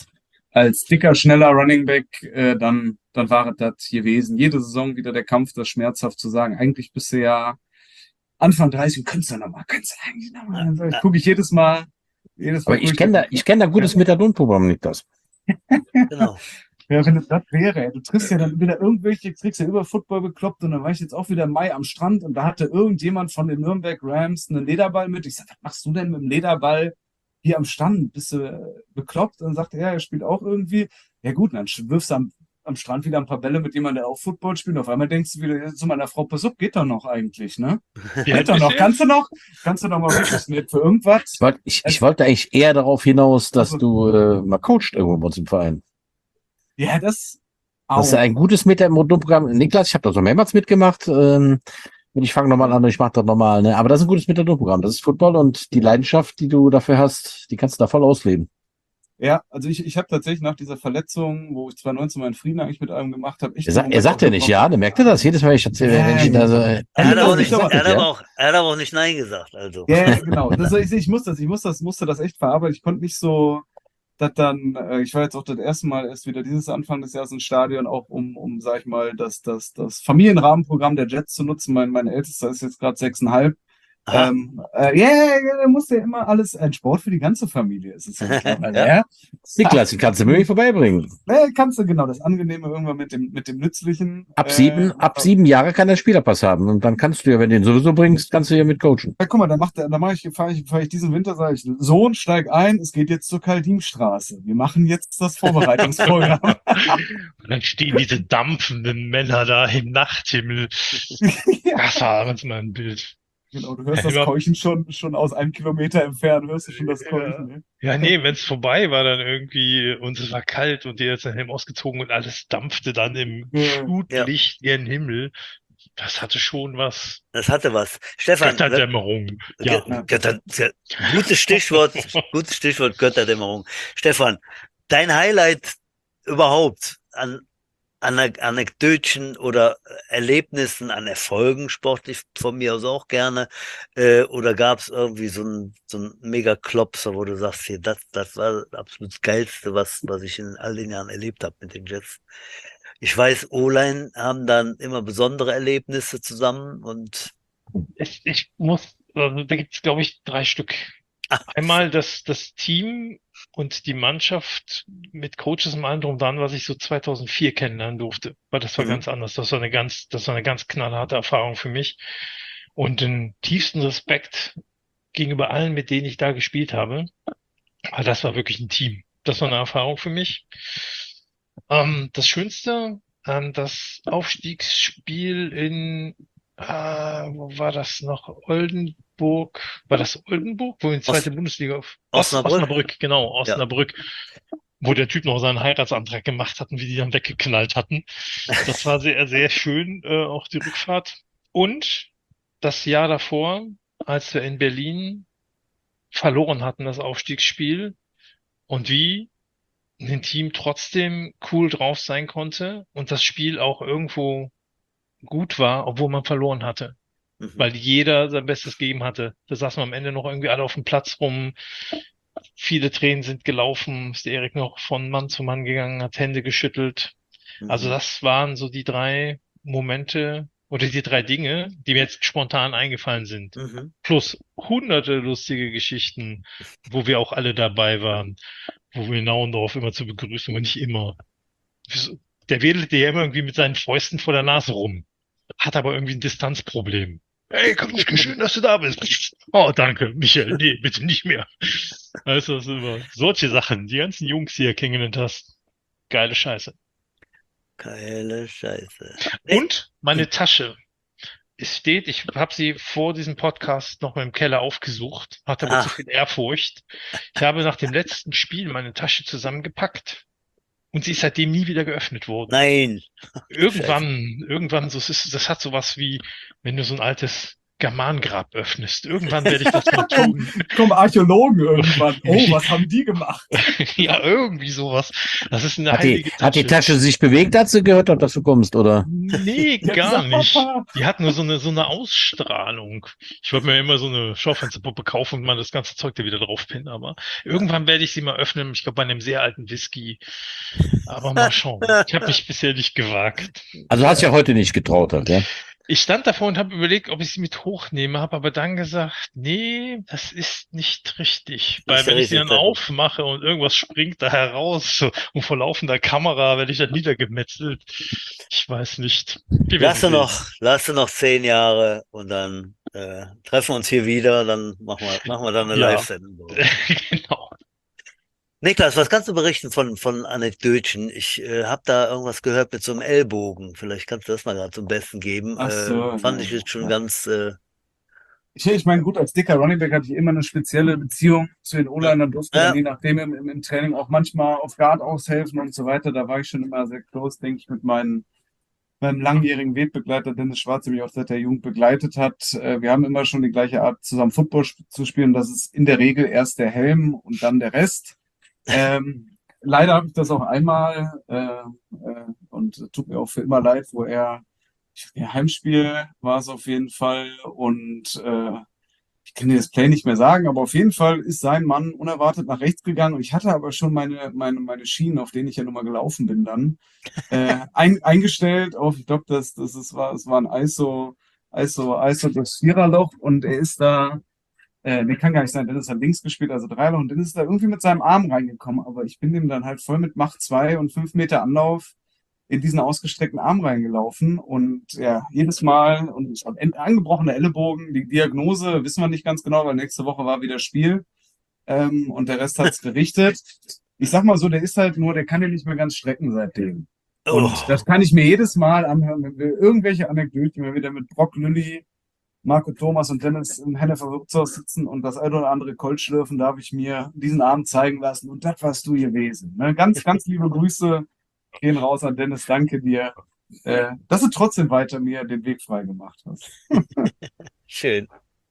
als dicker, schneller Running Back, dann war es das gewesen. Jede Saison wieder der Kampf, das schmerzhaft zu sagen. Eigentlich bist du ja Anfang 30 kannst du eigentlich nochmal. Dann gucke ich jedes Mal. Aber ich kenne da gutes Methadon-Programm, nicht das. Genau. Ja, wenn es das wäre, du triffst ja dann wieder kriegst ja über Football bekloppt und dann war ich jetzt auch wieder im Mai am Strand und da hatte irgendjemand von den Nürnberg Rams einen Lederball mit. Ich sag, was machst du denn mit dem Lederball hier am Strand? Bist du bekloppt? Und dann sagt er spielt auch irgendwie. Ja gut, dann wirfst du am Strand wieder ein paar Bälle mit jemandem, der auch Football spielt. Auf einmal denkst du wieder zu meiner Frau, pass auf, geht doch noch eigentlich, ne? Geht doch noch. Kannst du noch mal wirklich nicht für irgendwas? Ich wollte eigentlich eher darauf hinaus, dass du mal coacht irgendwo bei uns im Verein. Ja, das auch. Das ist ein gutes Methadon-Programm. Niklas, ich habe da so mehrmals mitgemacht. Und ich fange nochmal an und ich mache das nochmal. Ne? Aber das ist ein gutes Methadon-Programm. Das ist Football und die Leidenschaft, die du dafür hast, die kannst du da voll ausleben. Ja, also ich habe tatsächlich nach dieser Verletzung, wo ich 2019 meinen Frieden eigentlich mit einem gemacht habe, er sagt ja nicht ja, der merkt er das jedes Mal. Ich erzähle, wenn ich da so. Er hat aber auch nicht Nein gesagt, also. Ja, genau. Ich musste das echt verarbeiten. Ich konnte nicht so, ich war jetzt auch das erste Mal erst wieder dieses Anfang des Jahres im Stadion, auch um sag ich mal, das Familienrahmenprogramm der Jets zu nutzen. Mein Ältester ist jetzt gerade 6,5. Da muss ja immer alles ein Sport für die ganze Familie ist es ja mittlerweile. Ja. Ja. Niklas, den kannst du mir vorbeibringen. Kannst du, genau, das Angenehme irgendwann mit dem Nützlichen. Ab 7 Jahre kann er Spielerpass haben. Und dann kannst du ja, wenn du den sowieso bringst, kannst du ja mit coachen. Ja, guck mal, fahre ich diesen Winter, sage ich, Sohn, steig ein, es geht jetzt zur Kaldimstraße. Wir machen jetzt das Vorbereitungsprogramm. Und dann stehen diese dampfenden Männer da im Nachthimmel. Das war uns mal ein Bild. Genau, du hörst das Keuchen schon aus 1 Kilometer entfernt, hörst du schon das Keuchen. Ne? Ja, nee, wenn es vorbei war, dann irgendwie, und es war kalt und der ist den Helm ausgezogen und alles dampfte dann im Flutlicht gen Himmel. Das hatte schon was. Das hatte was. Stefan. Götterdämmerung. Ja. Gutes Stichwort Götterdämmerung. Stefan, dein Highlight überhaupt an Anekdötchen oder Erlebnissen, an Erfolgen, sportlich von mir aus auch gerne, oder gab es irgendwie so ein Mega-Klopser, wo du sagst, hier, das war das absolut Geilste, was ich in all den Jahren erlebt habe mit den Jets. Ich weiß, O-Line haben dann immer besondere Erlebnisse zusammen und Da gibt es, glaube ich, 3 Stück. Einmal das Team und die Mannschaft mit Coaches und allem drum und dran, was ich so 2004 kennenlernen durfte. Weil das war ganz anders. Das war eine ganz knallharte Erfahrung für mich. Und den tiefsten Respekt gegenüber allen, mit denen ich da gespielt habe. Weil das war wirklich ein Team. Das war eine Erfahrung für mich. Das Schönste, das Aufstiegsspiel wo war das noch? Oldenburg. War das Oldenburg? Wo in zweite Bundesliga Osnabrück? Osnabrück, genau, Ja. Osnabrück. Wo der Typ noch seinen Heiratsantrag gemacht hat und wie die dann weggeknallt hatten. Das war sehr, sehr schön, auch die Rückfahrt. Und das Jahr davor, als wir in Berlin verloren hatten, das Aufstiegsspiel, und wie ein Team trotzdem cool drauf sein konnte und das Spiel auch irgendwo gut war, obwohl man verloren hatte. Weil jeder sein Bestes gegeben hatte. Da saßen wir am Ende noch irgendwie alle auf dem Platz rum. Viele Tränen sind gelaufen. Ist der Erik noch von Mann zu Mann gegangen, hat Hände geschüttelt. Also das waren so die 3 Momente oder die 3 Dinge, die mir jetzt spontan eingefallen sind. Plus hunderte lustige Geschichten, wo wir auch alle dabei waren, wo wir Nauendorf immer zu begrüßen, aber nicht immer. Der wedelte ja immer irgendwie mit seinen Fäusten vor der Nase rum. Hat aber irgendwie ein Distanzproblem. Hey, Kaluschke, schön, dass du da bist. Oh, danke, Michael. Nee, bitte nicht mehr. Also, das sind immer solche Sachen. Die ganzen Jungs, die ihr kennengelernt hast. Geile Scheiße. Geile Scheiße. Nee. Und meine Tasche. Es steht, ich habe sie vor diesem Podcast noch mal im Keller aufgesucht, hatte aber zu viel Ehrfurcht. Ich habe nach dem letzten Spiel meine Tasche zusammengepackt und sie ist seitdem nie wieder geöffnet worden. Nein. Irgendwann, das hat sowas wie, wenn du so ein altes Germanengrab öffnest. Irgendwann werde ich das mal tun. Kommen Archäologen irgendwann. Oh, was haben die gemacht? Ja, irgendwie sowas. Das ist eine Hat heilige die Tasche sich bewegt, als du gehört hast, dass du kommst, oder? Nee, Die hat gar gesagt, nicht. Papa. Die hat nur so eine Ausstrahlung. Ich wollte mir immer so eine Schaufensterpuppe kaufen und mal das ganze Zeug da wieder draufpinnen, aber irgendwann werde ich sie mal öffnen. Ich glaube, bei einem sehr alten Whisky. Aber mal schauen. Ich habe mich bisher nicht gewagt. Also hast du ja heute nicht getraut, halt, ja? Ich stand davor und habe überlegt, ob ich sie mit hochnehme, habe aber dann gesagt, nee, das ist nicht richtig. Weil wenn ich sie dann aufmache und irgendwas springt da heraus und vor laufender Kamera werde ich dann niedergemetzelt. Ich weiß nicht. Lass du noch 10 Jahre und dann treffen wir uns hier wieder, dann machen wir dann eine Live-Sendung. Genau. Niklas, was kannst du berichten von Anekdötchen? Ich habe da irgendwas gehört mit so einem Ellbogen. Vielleicht kannst du das mal gerade zum Besten geben. Ach so, fand ich jetzt schon ganz... Ich meine, gut, als dicker Running Back hatte ich immer eine spezielle Beziehung zu den O-Linern, durfte dann je nachdem im Training auch manchmal auf Guard aushelfen und so weiter. Da war ich schon immer sehr close, denke ich, mit meinem langjährigen Wegbegleiter Dennis Schwarz, der mich auch seit der Jugend begleitet hat. Wir haben immer schon die gleiche Art, zusammen Football zu spielen. Das ist in der Regel erst der Helm und dann der Rest. Leider habe ich das auch einmal und tut mir auch für immer leid, wo Heimspiel war es auf jeden Fall und ich kann dir das Play nicht mehr sagen, aber auf jeden Fall ist sein Mann unerwartet nach rechts gegangen und ich hatte aber schon meine Schienen, auf denen ich ja nun mal gelaufen bin, dann eingestellt auf, ich glaube, es war ein ISO das Viererloch und er ist da. Nee, kann gar nicht sein. Dennis hat links gespielt, also Dreiloch. Und Dennis ist da irgendwie mit seinem Arm reingekommen. Aber ich bin dem dann halt voll mit Macht 2 und 5 Meter Anlauf in diesen ausgestreckten Arm reingelaufen. Und ja, jedes Mal und angebrochene Ellenbogen. Die Diagnose wissen wir nicht ganz genau, weil nächste Woche war wieder Spiel. Und der Rest hat's berichtet. Ich sag mal so, der kann ja nicht mehr ganz strecken seitdem. Und das kann ich mir jedes Mal anhören, wenn wir irgendwelche Anekdoten mal wieder mit Brock Lülli, Marco Thomas und Dennis im Hennefer Wirtshaus sitzen und das eine oder andere Colt schlürfen, darf ich mir diesen Abend zeigen lassen. Und das warst du gewesen. Ne? Ganz, ganz liebe Grüße gehen raus an Dennis. Danke dir, dass du trotzdem weiter mir den Weg frei gemacht hast. Schön.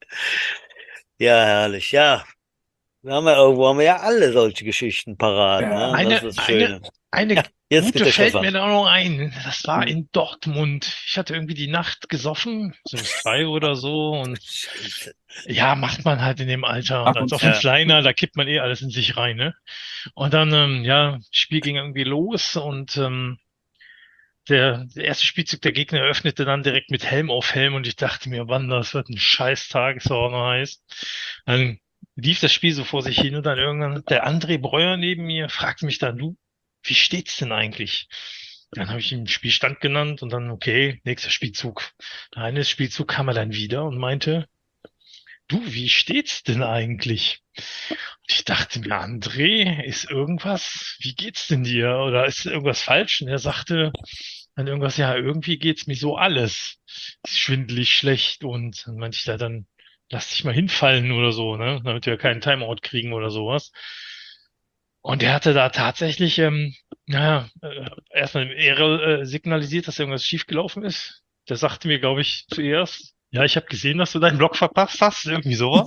Ja, herrlich. Ja, irgendwo haben wir ja alle solche Geschichten parat. Ja. Ne? Das ist schön. Eine Jetzt gute bitte, fällt Stefan. mir da noch ein. Das war in Dortmund. Ich hatte irgendwie die Nacht gesoffen, so bis 3 oder so. Und Scheiße. ja, macht man halt in dem Alter. Ab Und als und auf ein zu. Kleiner, da kippt man alles in sich rein, ne? Und dann, Spiel ging irgendwie los und der erste Spielzug der Gegner eröffnete dann direkt mit Helm auf Helm und ich dachte mir, Mann, das wird ein scheiß Tag, ist auch noch heiß. Dann lief das Spiel so vor sich hin und dann irgendwann der André Breuer neben mir fragte mich dann, du, wie steht's denn eigentlich? Dann habe ich ihm Spielstand genannt und dann, okay, nächster Spielzug. Der eine Spielzug kam er dann wieder und meinte, du, wie steht's denn eigentlich? Und ich dachte mir, André, ist irgendwas, wie geht's denn dir? Oder ist irgendwas falsch? Und er sagte dann irgendwas, ja, irgendwie geht's mir so alles. Ist schwindelig schlecht und dann meinte ich da dann, lass dich mal hinfallen oder so, ne, damit wir keinen Timeout kriegen oder sowas. Und er hatte da tatsächlich, erstmal Ehre signalisiert, dass irgendwas schiefgelaufen ist. Der sagte mir, glaube ich, zuerst, ja, ich habe gesehen, dass du deinen Block verpasst hast, irgendwie sowas.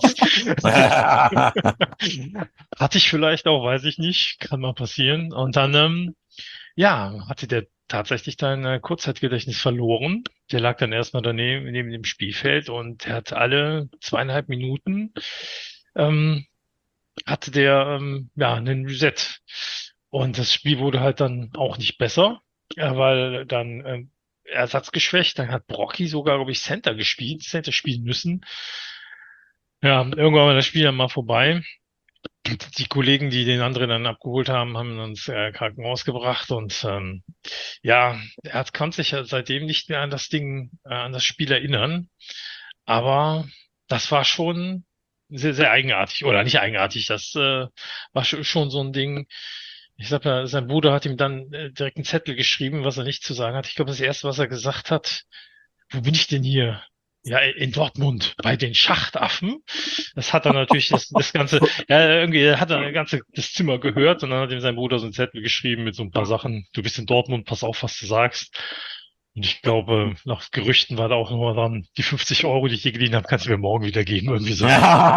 Hatte ich vielleicht auch, weiß ich nicht, kann mal passieren. Und dann, hatte der tatsächlich sein Kurzzeitgedächtnis verloren. Der lag dann erstmal daneben, neben dem Spielfeld und er hat alle 2,5 Minuten, hatte der, einen Reset. Und das Spiel wurde halt dann auch nicht besser, weil dann ersatzgeschwächt, dann hat Brocky sogar, glaube ich, Center spielen müssen. Ja, irgendwann war das Spiel dann mal vorbei. Die Kollegen, die den anderen dann abgeholt haben, haben uns Krankenhaus gebracht und konnte sich ja seitdem nicht mehr an das Ding, an das Spiel erinnern. Aber das war schon sehr, sehr eigenartig. Oder nicht eigenartig, das war schon so ein Ding. Ich sag mal, sein Bruder hat ihm dann direkt einen Zettel geschrieben, was er nicht zu sagen hat. Ich glaube, das erste, was er gesagt hat, wo bin ich denn hier? Ja, in Dortmund, bei den Schachtaffen. Das hat er natürlich das Ganze, irgendwie hat er das Zimmer gehört und dann hat ihm sein Bruder so einen Zettel geschrieben mit so ein paar Sachen. Du bist in Dortmund, pass auf, was du sagst. Und ich glaube, nach Gerüchten war da auch nur dann die 50 Euro, die ich dir geliehen habe, kannst du mir morgen wieder geben, irgendwie so.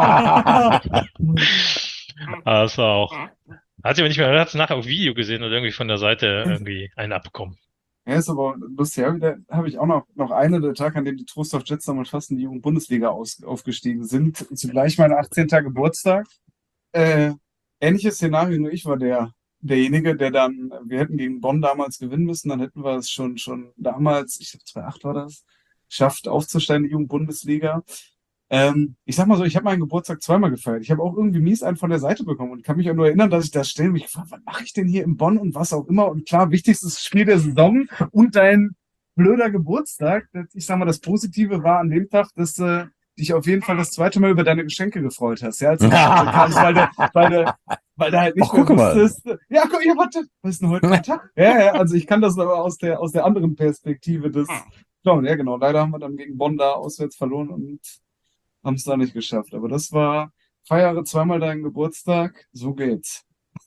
Das war auch, hat sie aber nicht mehr, er hat es nachher auf Video gesehen und irgendwie von der Seite irgendwie einen abbekommen. Ja, ist aber lustig. Da habe ich auch noch einen, der Tag, an dem die Trostorf Jets damals fast in die Jugend-Bundesliga aufgestiegen sind. Zugleich mein 18. Geburtstag. Ähnliches Szenario, nur ich war derjenige, der dann, wir hätten gegen Bonn damals gewinnen müssen, dann hätten wir es schon damals, ich glaube 2008 war das, geschafft aufzusteigen in die Jugend-Bundesliga. Ich sag mal so, ich habe meinen Geburtstag zweimal gefeiert. Ich habe auch irgendwie mies einen von der Seite bekommen und kann mich auch nur erinnern, dass ich da stehe und mich gefragt, was mache ich denn hier in Bonn und was auch immer. Und klar, wichtigstes Spiel der Saison und dein blöder Geburtstag. Ich sag mal, das Positive war an dem Tag, dass dich auf jeden Fall das zweite Mal über deine Geschenke gefreut hast. Ja, als du kamst, weil du halt nicht mehr wusstest. Ja, guck, warte, was ist denn heute für ein Tag? Ja, also ich kann das aber aus der anderen Perspektive des. Ja, genau, leider haben wir dann gegen Bonn da auswärts verloren und haben es da nicht geschafft. Aber das war, feiere zweimal deinen Geburtstag, so geht's.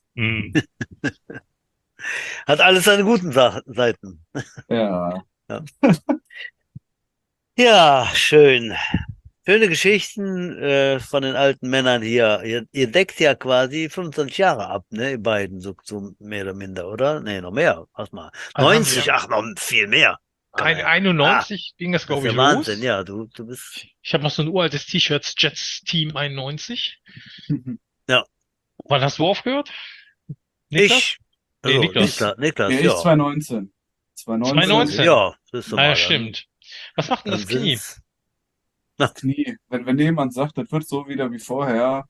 Hat alles seine guten Seiten. Ja. Ja, schön. Schöne Geschichten von den alten Männern hier. Ihr deckt ja quasi 25 Jahre ab, ne, ihr beiden, so mehr oder minder, oder? Nee, noch mehr. Was mal. 90, ach, noch viel mehr. 91 ging das, glaube ich, los. Wahnsinn, ja, du bist. Ich habe noch so ein uraltes T-Shirt, Jets Team 91. Ja. Wann hast du aufgehört? Niklas? Ich. Also, Niklas, ja. Ich 2019. 2019? Ja, das ist so ja, stimmt. Was macht denn das Knie? Das Knie. Wenn jemand sagt, das wird so wieder wie vorher,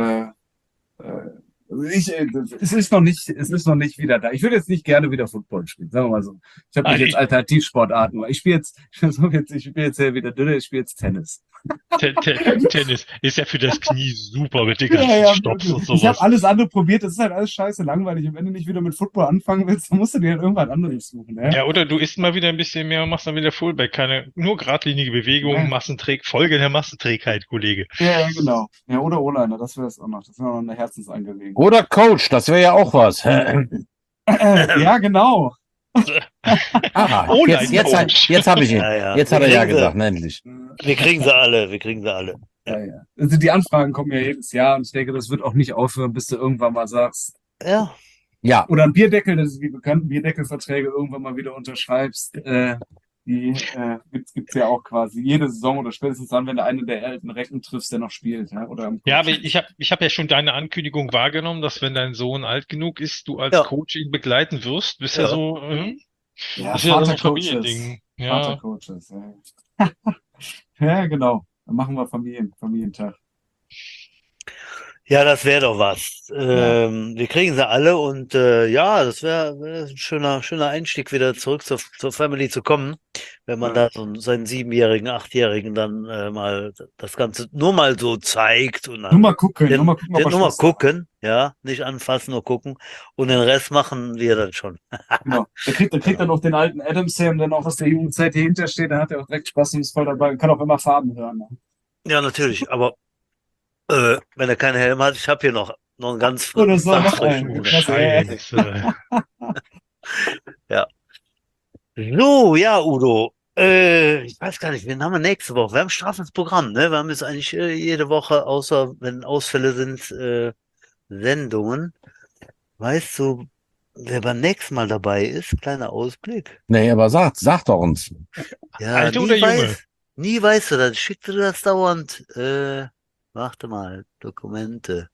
es ist noch nicht wieder da. Ich würde jetzt nicht gerne wieder Football spielen, sagen wir mal so. Ich habe jetzt Alternativsportarten. Ich spiele jetzt wieder Dünne, ich spiele jetzt Tennis. Tennis ist ja für das Knie super mit den ganzen Stopps und sowas. Ich habe alles andere probiert, das ist halt alles scheiße langweilig. Und wenn du nicht wieder mit Football anfangen willst, dann musst du dir halt irgendwas anderes suchen. Ja, oder du isst mal wieder ein bisschen mehr und machst dann wieder Fullback. Nur geradlinige Bewegung, Folge der Massenträgheit, Kollege. Ja, genau. Ja, oder O-Liner, das wäre es auch noch. Das wäre noch eine Herzensangelegenheit. Oder Coach, das wäre ja auch was. Ja, genau. Jetzt habe ich ihn. Ja. Jetzt hat er ja gesagt, endlich. Wir kriegen sie alle. Ja. Also die Anfragen kommen ja jedes Jahr und ich denke, das wird auch nicht aufhören, bis du irgendwann mal sagst. Ja. Oder ein Bierdeckel, das ist die bekannten Bierdeckelverträge, irgendwann mal wieder unterschreibst. Die gibt's ja auch quasi jede Saison oder spätestens dann, wenn du einen der alten Recken triffst, der noch spielt. Ja, oder aber ich hab ja schon deine Ankündigung wahrgenommen, dass wenn dein Sohn alt genug ist, du als Coach ihn begleiten wirst. Bist ja so. Ja, Das ist ja so ein Vatercoaches. Familiending. Ja. Vatercoaches, ja. Ja, genau. Dann machen wir Familientag. Ja, das wäre doch was. Ja. Wir kriegen sie alle und ja, das wäre ein schöner Einstieg, wieder zurück zur Family zu kommen, wenn man Ja. da so seinen 7-Jährigen, 8-Jährigen dann mal das Ganze nur mal so zeigt und Nur dann mal gucken, den, nur mal gucken, ob er nur mal Spaß hat. gucken, ja, nicht anfassen, nur gucken und den Rest machen wir dann schon. Genau. Der kriegt dann auch den alten Adams her und dann auch aus der Jugendzeit, die hintersteht, da hat er auch direkt Spaß und ist voll dabei und kann auch immer Farben hören. Ne? Ja, natürlich, aber wenn er keinen Helm hat, ich habe hier noch einen ganz Oder so, noch frischen einen. Udo. Krass, Scheiße. Ja. So, ja, Udo. Ich weiß gar nicht, wen haben wir nächste Woche? Wir haben ein straffes Programm, ne? Wir haben jetzt eigentlich jede Woche, außer wenn Ausfälle sind, Sendungen. Weißt du, wer beim nächsten Mal dabei ist? Kleiner Ausblick. Nee, aber sagt doch uns. Ja, Alte oder Junge? nie weißt du das. Schickst du das dauernd? Warte mal, Dokumente.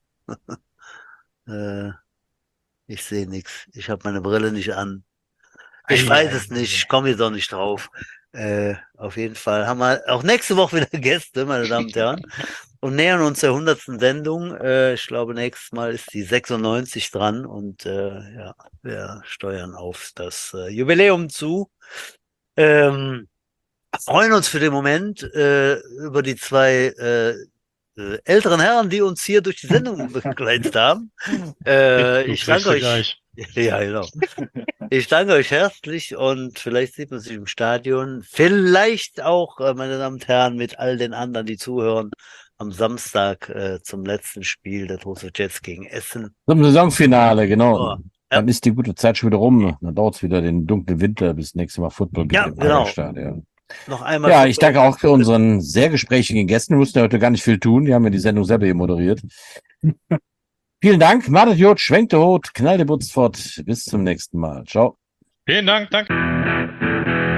Ich sehe nichts. Ich habe meine Brille nicht an. Ich weiß es nicht, ich komme jetzt auch nicht drauf. Auf jeden Fall haben wir auch nächste Woche wieder Gäste, meine Damen und Herren, und nähern uns der 100. Sendung. Ich glaube, nächstes Mal ist die 96 dran und ja, wir steuern auf das Jubiläum zu. Freuen uns für den Moment über die zwei älteren Herren, die uns hier durch die Sendung begleitet haben. Ich danke euch. Gleich. Ja, genau. Ich danke euch herzlich und vielleicht sieht man sich im Stadion. Vielleicht auch, meine Damen und Herren, mit all den anderen, die zuhören, am Samstag zum letzten Spiel der Trostler Jets gegen Essen. Zum Saisonfinale, genau. Oh, Dann ist die gute Zeit schon wieder rum. Dann dauert es wieder den dunklen Winter, bis nächstes Mal Football gibt Ja, im genau. Stadion. Noch einmal. Ja, ich danke auch für unseren sehr gesprächigen Gästen. Wir mussten ja heute gar nicht viel tun. Die haben ja die Sendung selber hier moderiert. Vielen Dank. Madet Jod, schwenkt der Hut, knallt der Butz fort. Bis zum nächsten Mal. Ciao. Vielen Dank, danke.